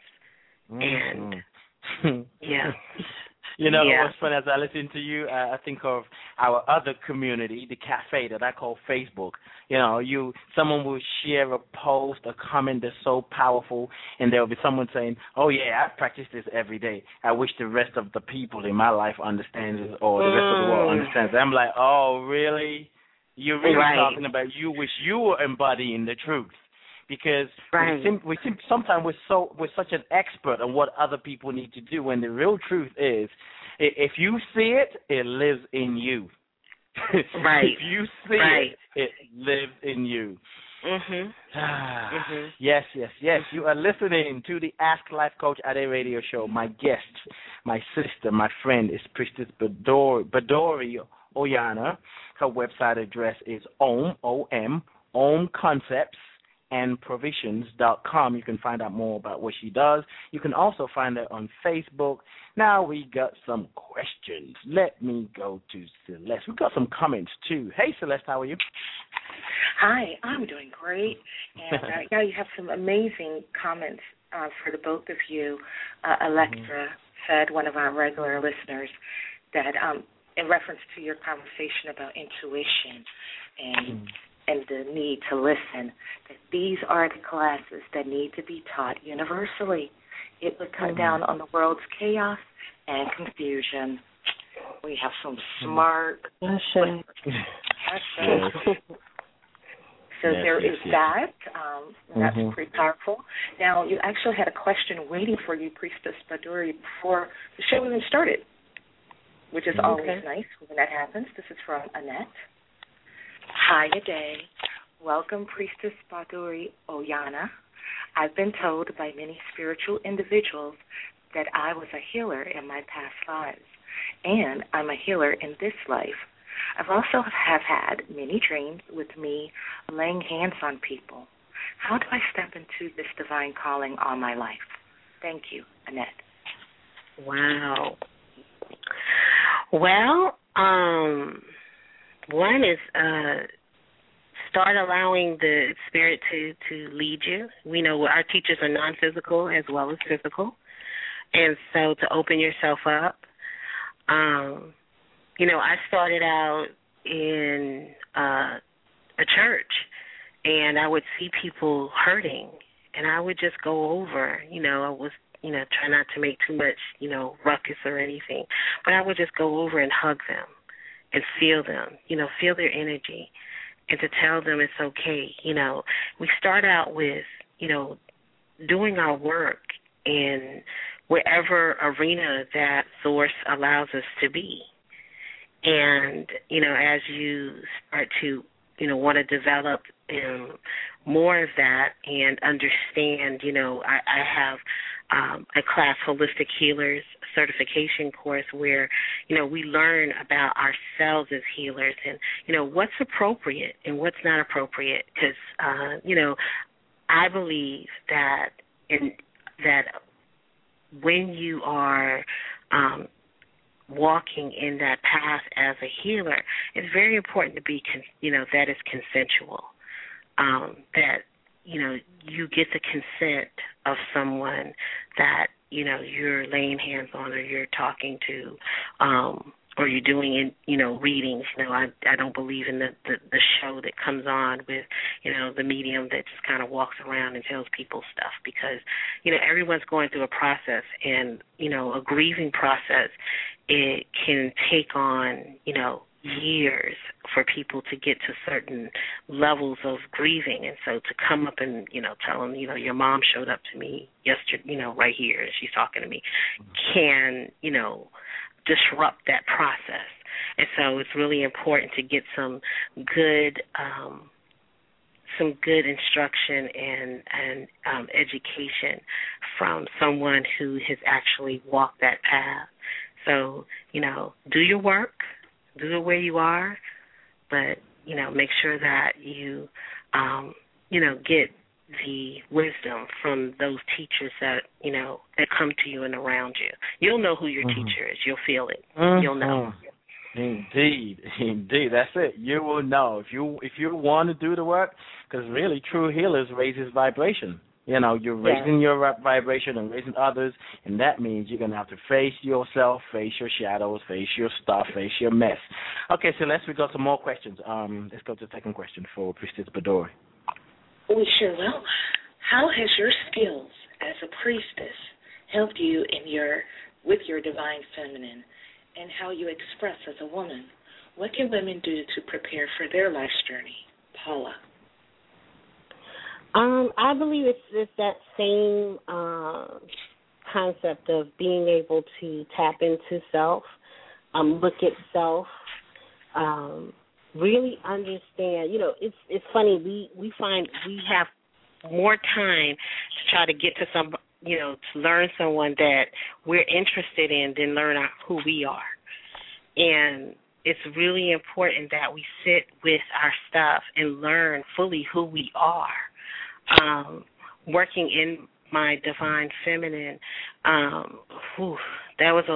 Speaker 12: And
Speaker 9: what's funny, as I listen to you, I think of our other community, the cafe that I call Facebook. Someone will share a post, a comment that's so powerful, and there will be someone saying, oh yeah, I practice this every day. I wish the rest of the people in my life understands it, or the rest of the world understands it. I'm like, oh really? You're really talking about you wish you were embodying the truth, because we sometimes we're such an expert on what other people need to do, when the real truth is, if you see it, it lives in you. If you see it, it lives in you. Yes. You are listening to the Ask Life Coach Ade radio show. My guest, my sister, my friend is Priestess Badori Oyana. Her website address is omconceptsandprovisions.com. You can find out more about what she does. You can also find her on Facebook. Now we got some questions. Let me go to Celeste. We got some comments too. Hey Celeste, how are you?
Speaker 11: Hi, I'm doing great. And you have some amazing comments for the both of you. Electra said, one of our regular listeners, that in reference to your conversation about intuition and the need to listen, that these are the classes that need to be taught universally. It would cut down on the world's chaos and confusion. We have some smart listeners. So there is that. That's pretty powerful. Now, you actually had a question waiting for you, Priestess Baduri, before the show even started, which is always nice when that happens. This is from Annette. Hi, Ade. Welcome, Priestess Baduri Oyana. I've been told by many spiritual individuals that I was a healer in my past lives, and I'm a healer in this life. I've also have had many dreams with me laying hands on people. How do I step into this divine calling on my life? Thank you, Annette.
Speaker 12: Wow. Well, one is start allowing the spirit to lead you. We know our teachers are non-physical as well as physical, and so to open yourself up. I started out in a church, and I would see people hurting, and I would just go over. I was, try not to make too much, ruckus or anything, but I would just go over and hug them and feel them, feel their energy, and to tell them it's okay. We start out with, doing our work in wherever arena that source allows us to be. And, as you start to, want to develop more of that and understand, I have a class, Holistic Healers certification course, where, we learn about ourselves as healers and, what's appropriate and what's not appropriate. Because, I believe that when you are walking in that path as a healer, it's very important to be, that is consensual. That you get the consent of someone that you're laying hands on, or you're talking to, or you're doing readings. I don't believe in the show that comes on with the medium that just kind of walks around and tells people stuff, because everyone's going through a process, and a grieving process, it can take on years for people to get to certain levels of grieving. And so to come up and tell them your mom showed up to me yesterday, right here, and she's talking to me, can disrupt that process. And so it's really important to get some good instruction and education from someone who has actually walked that path. So do your work, do it where you are, but make sure that you get the wisdom from those teachers that that come to you and around you. You'll know who your teacher is. You'll feel it. You'll know.
Speaker 9: Indeed, that's it. You will know if you want to do the work, because really, true healers raises vibration. You're raising your vibration and raising others, and that means you're gonna have to face yourself, face your shadows, face your stuff, face your mess. Okay, so we got some more questions. Let's go to the second question for Priestess Badori.
Speaker 11: We sure will. How has your skills as a priestess helped you with your divine feminine, and how you express as a woman? What can women do to prepare for their life's journey? Paula.
Speaker 12: I believe it's that same concept of being able to tap into self, look at self, really understand. It's funny, we find we have more time to try to get to to learn someone that we're interested in than learn who we are. And it's really important that we sit with our stuff and learn fully who we are. Working in my divine feminine, that was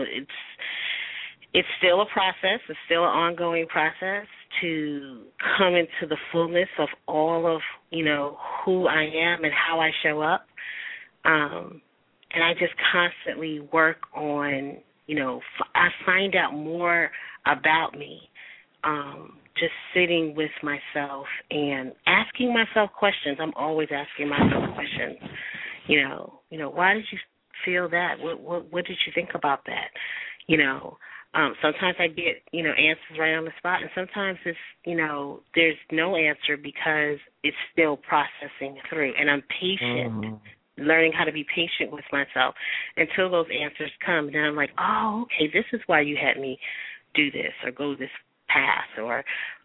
Speaker 12: it's still a process. It's still an ongoing process to come into the fullness of all of who I am and how I show up. And I just constantly work on I find out more about me. Just sitting with myself and asking myself questions. I'm always asking myself questions. Why did you feel that? What did you think about that? Sometimes I get, answers right on the spot, and sometimes it's, there's no answer because it's still processing through, and I'm patient, learning how to be patient with myself until those answers come. And then I'm like, oh, okay, this is why you had me do this or go this path or,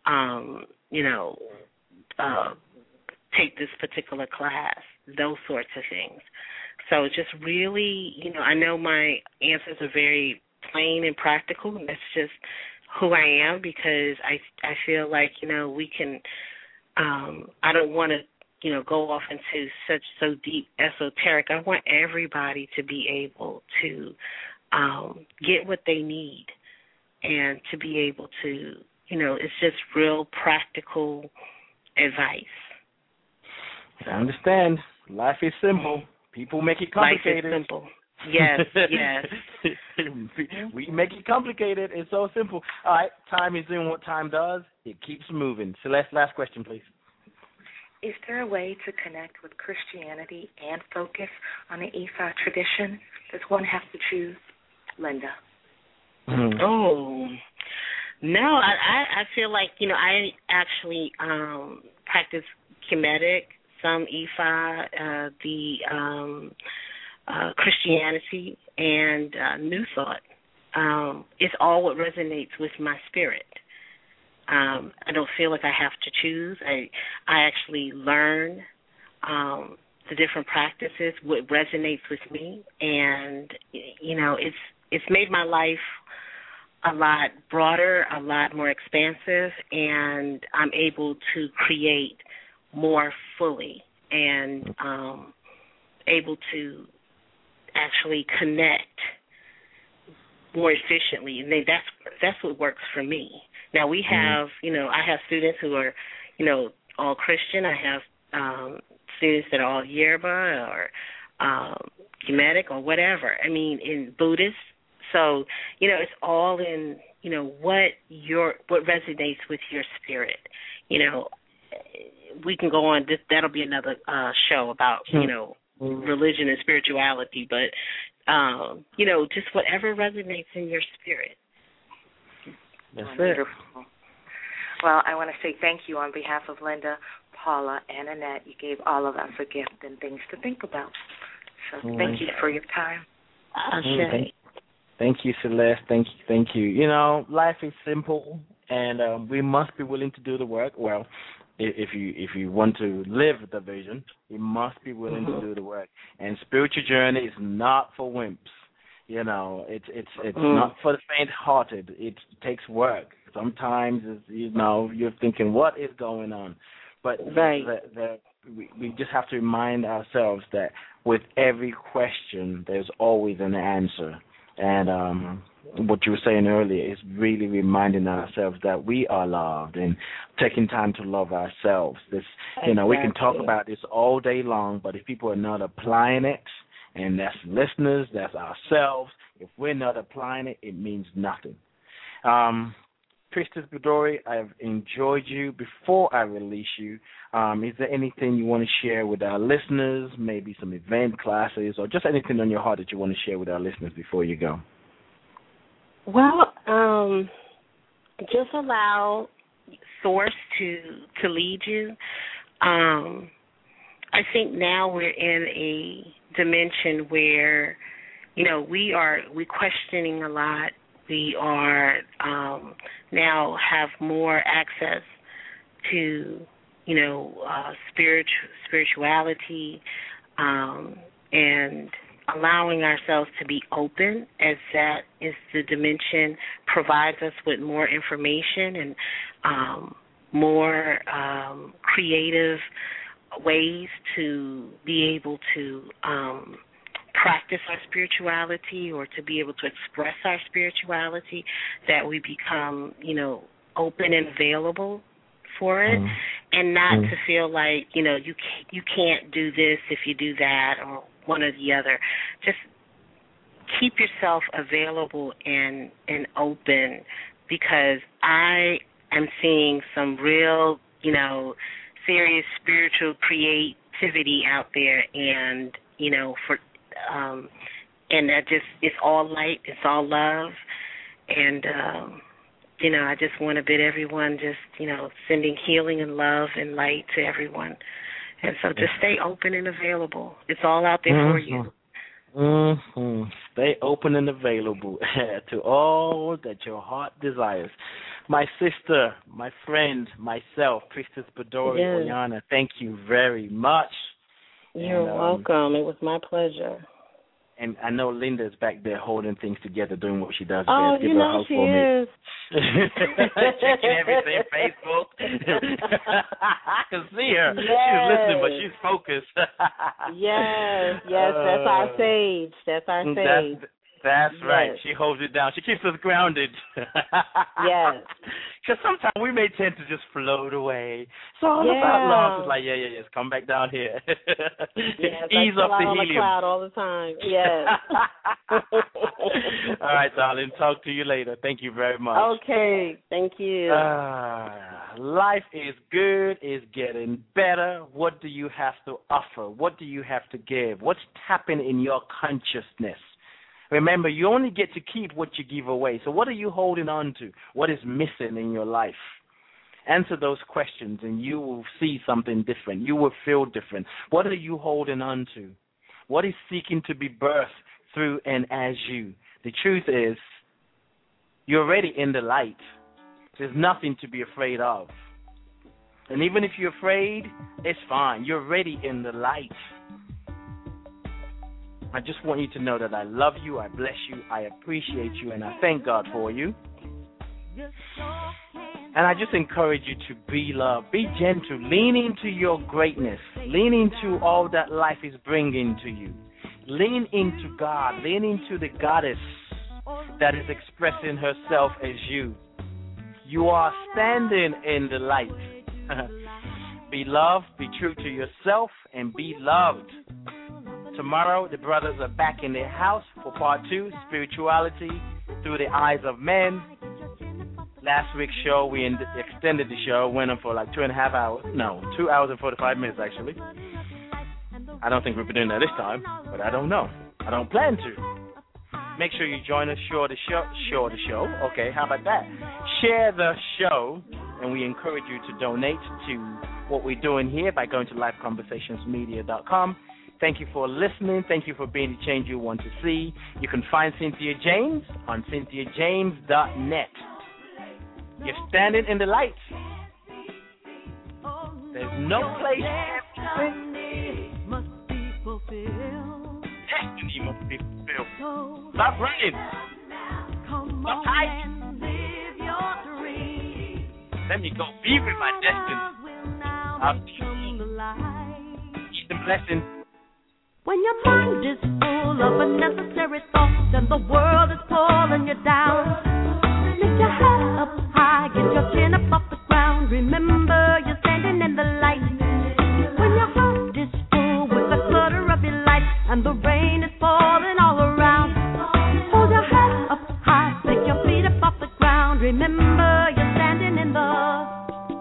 Speaker 12: take this particular class, those sorts of things. So just really, I know my answers are very plain and practical, and that's just who I am, because I feel like, we can, I don't want to, go off into so deep esoteric. I want everybody to be able to get what they need and to be able to, it's just real practical advice.
Speaker 9: I understand. Life is simple. People make it complicated.
Speaker 12: Life is simple. Yes, yes.
Speaker 9: We make it complicated. It's so simple. All right, time is doing what time does. It keeps moving. Celeste, last question, please.
Speaker 11: Is there a way to connect with Christianity and focus on the Ifa tradition? Does one have to choose? Linda.
Speaker 12: Oh, no, I feel like, I actually practice Kemetic, some Ifa, the Christianity, and New Thought. It's all what resonates with my spirit. I don't feel like I have to choose. I actually learn the different practices, what resonates with me, and it's made my life a lot broader, a lot more expansive, and I'm able to create more fully and able to actually connect more efficiently. And that's what works for me. Now we have, I have students who are, all Christian. I have students that are all Yoruba or Kemetic or whatever. I mean, in Buddhist. So, it's all in, what resonates with your spirit. We can go on. That'll be another show about, religion and spirituality. But, just whatever resonates in your spirit.
Speaker 9: That's
Speaker 11: wonderful. Well, I want to say thank you on behalf of Linda, Paula, and Annette. You gave all of us a gift and things to think about. So thank you for your time.
Speaker 9: Thank you, Celeste. Thank you. Life is simple, and we must be willing to do the work. Well, if you want to live the vision, you must be willing to do the work. And spiritual journey is not for wimps. It's not for the faint-hearted. It takes work. Sometimes, you're thinking, what is going on? But we just have to remind ourselves that with every question, there's always an answer. And what you were saying earlier is really reminding ourselves that we are loved and taking time to love ourselves. We can talk about this all day long, but if people are not applying it, and that's listeners, that's ourselves, if we're not applying it, it means nothing. Priestess Budori, I've enjoyed you. Before I release you, is there anything you want to share with our listeners, maybe some event classes, or just anything on your heart that you want to share with our listeners before you go?
Speaker 12: Well, just allow Source to lead you. I think now we're in a dimension where, we're questioning a lot. We are now have more access to, spirituality, and allowing ourselves to be open, as that is the dimension, provides us with more information and more creative ways to be able to practice our spirituality or to be able to express our spirituality, that we become, open and available for it, and not to feel like, you can't do this if you do that or one or the other. Just keep yourself available and open, because I am seeing some real, serious spiritual creativity out there, and, and that just, it's all light, it's all love, and, I just want to bid everyone just, sending healing and love and light to everyone. And so just stay open and available. It's all out there for you.
Speaker 9: Stay open and available to all that your heart desires. My sister, my friend, myself, Priestess Budori Oyana, thank you very much.
Speaker 12: You're welcome. It was my pleasure.
Speaker 9: And I know Linda's back there holding things together, doing what she does.
Speaker 12: Oh,
Speaker 9: Give her a hug
Speaker 12: she
Speaker 9: for
Speaker 12: is.
Speaker 9: Me. Checking everything, Facebook. I can see her.
Speaker 12: Yes.
Speaker 9: She's listening, but she's focused.
Speaker 12: Yes, that's our sage. That's our sage.
Speaker 9: That's right. She holds it down. She keeps us grounded.
Speaker 12: Yes.
Speaker 9: Because sometimes we may tend to just float away. It's all about love. It's like, yes, come back down here. Ease up the helium.
Speaker 12: On the cloud all the time. Yes.
Speaker 9: All right, darling. Talk to you later. Thank you very much.
Speaker 12: Okay. Thank you.
Speaker 9: Life is good. It's getting better. What do you have to offer? What do you have to give? What's tapping in your consciousness? Remember, you only get to keep what you give away. So what are you holding on to? What is missing in your life? Answer those questions and you will see something different. You will feel different. What are you holding on to? What is seeking to be birthed through and as you? The truth is, you're already in the light. There's nothing to be afraid of. And even if you're afraid, it's fine. You're already in the light. I just want you to know that I love you, I bless you, I appreciate you, and I thank God for you. And I just encourage you to be loved, be gentle, lean into your greatness, lean into all that life is bringing to you. Lean into God, lean into the goddess that is expressing herself as you. You are standing in the light. Be loved, be true to yourself, and be loved. Tomorrow, the brothers are back in their house for part 2, Spirituality Through the Eyes of Men. Last week's show, we extended the show, went on for like 2.5 hours. No, 2 hours and 45 minutes, actually. I don't think we'll be doing that this time, but I don't know. I don't plan to. Make sure you join us, share the show. Okay, how about that? Share the show, and we encourage you to donate to what we're doing here by going to liveconversationsmedia.com. Thank you for listening. Thank you for being the change you want to see. You can find Cynthia James on cynthiajames.net. You're standing in the light. There's no place. Destiny must be fulfilled. Stop running. Stop hiding. Let me go be with my destiny. I'll see you. Eat the blessing.
Speaker 14: When your mind is full of unnecessary thoughts and the world is pulling you down, lift your head up high, get your chin up off the ground. Remember, you're standing in the light. When your heart is full with the clutter of your life and the rain is falling all around, hold your head up high, take your feet up off the ground. Remember, you're standing in the light.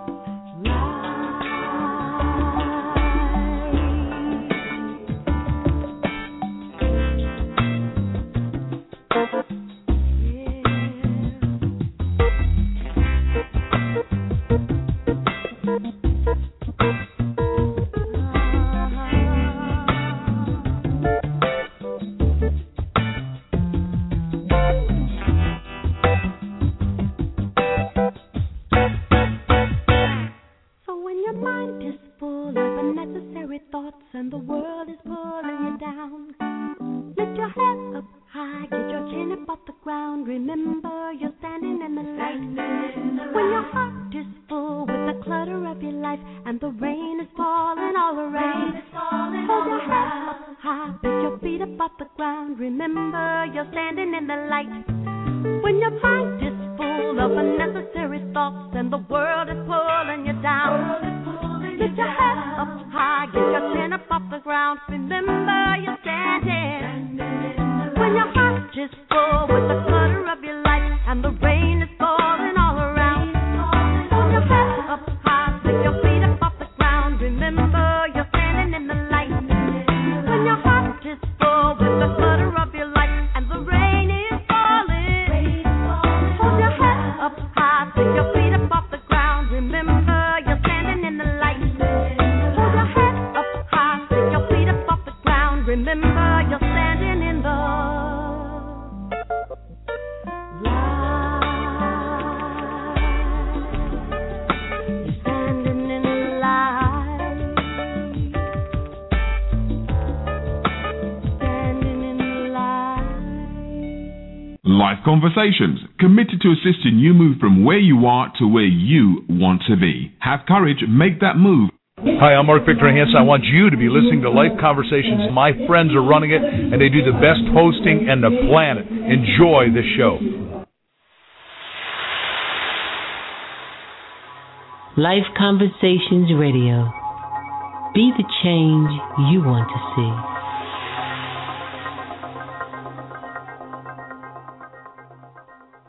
Speaker 14: And the world is pulling you down. Lift your head up high, get your chin up off the ground. Remember, you're standing in the light. When your heart is full with the clutter of your life and the rain is falling all around, hold your head up high, pick your feet up off the ground. Remember, you're standing in the light. When your mind is full of unnecessary thoughts and the world is pulling you down, lift your head up high, get your chin up off the ground. Remember, you're standing. When your heart is full with the clutter of your life and the rain is falling all around, hold your head up high, pick your feet up off the ground. Remember, you're standing in the light. When your heart is full with the clutter of your life and the rain is falling, hold your head up high, pick your feet up off the ground. Remember, you're standing in the light. Remember, you're standing in the light. You're standing in the light. Standing in the light.
Speaker 3: Life Conversations, committed to assisting you move from where you are to where you want to be. Have courage, make that move.
Speaker 2: Hi, I'm Mark Victor Hansen. I want you to be listening to Life Conversations. My friends are running it, and they do the best hosting in the planet. Enjoy the show.
Speaker 1: Life Conversations Radio. Be the change you want to see.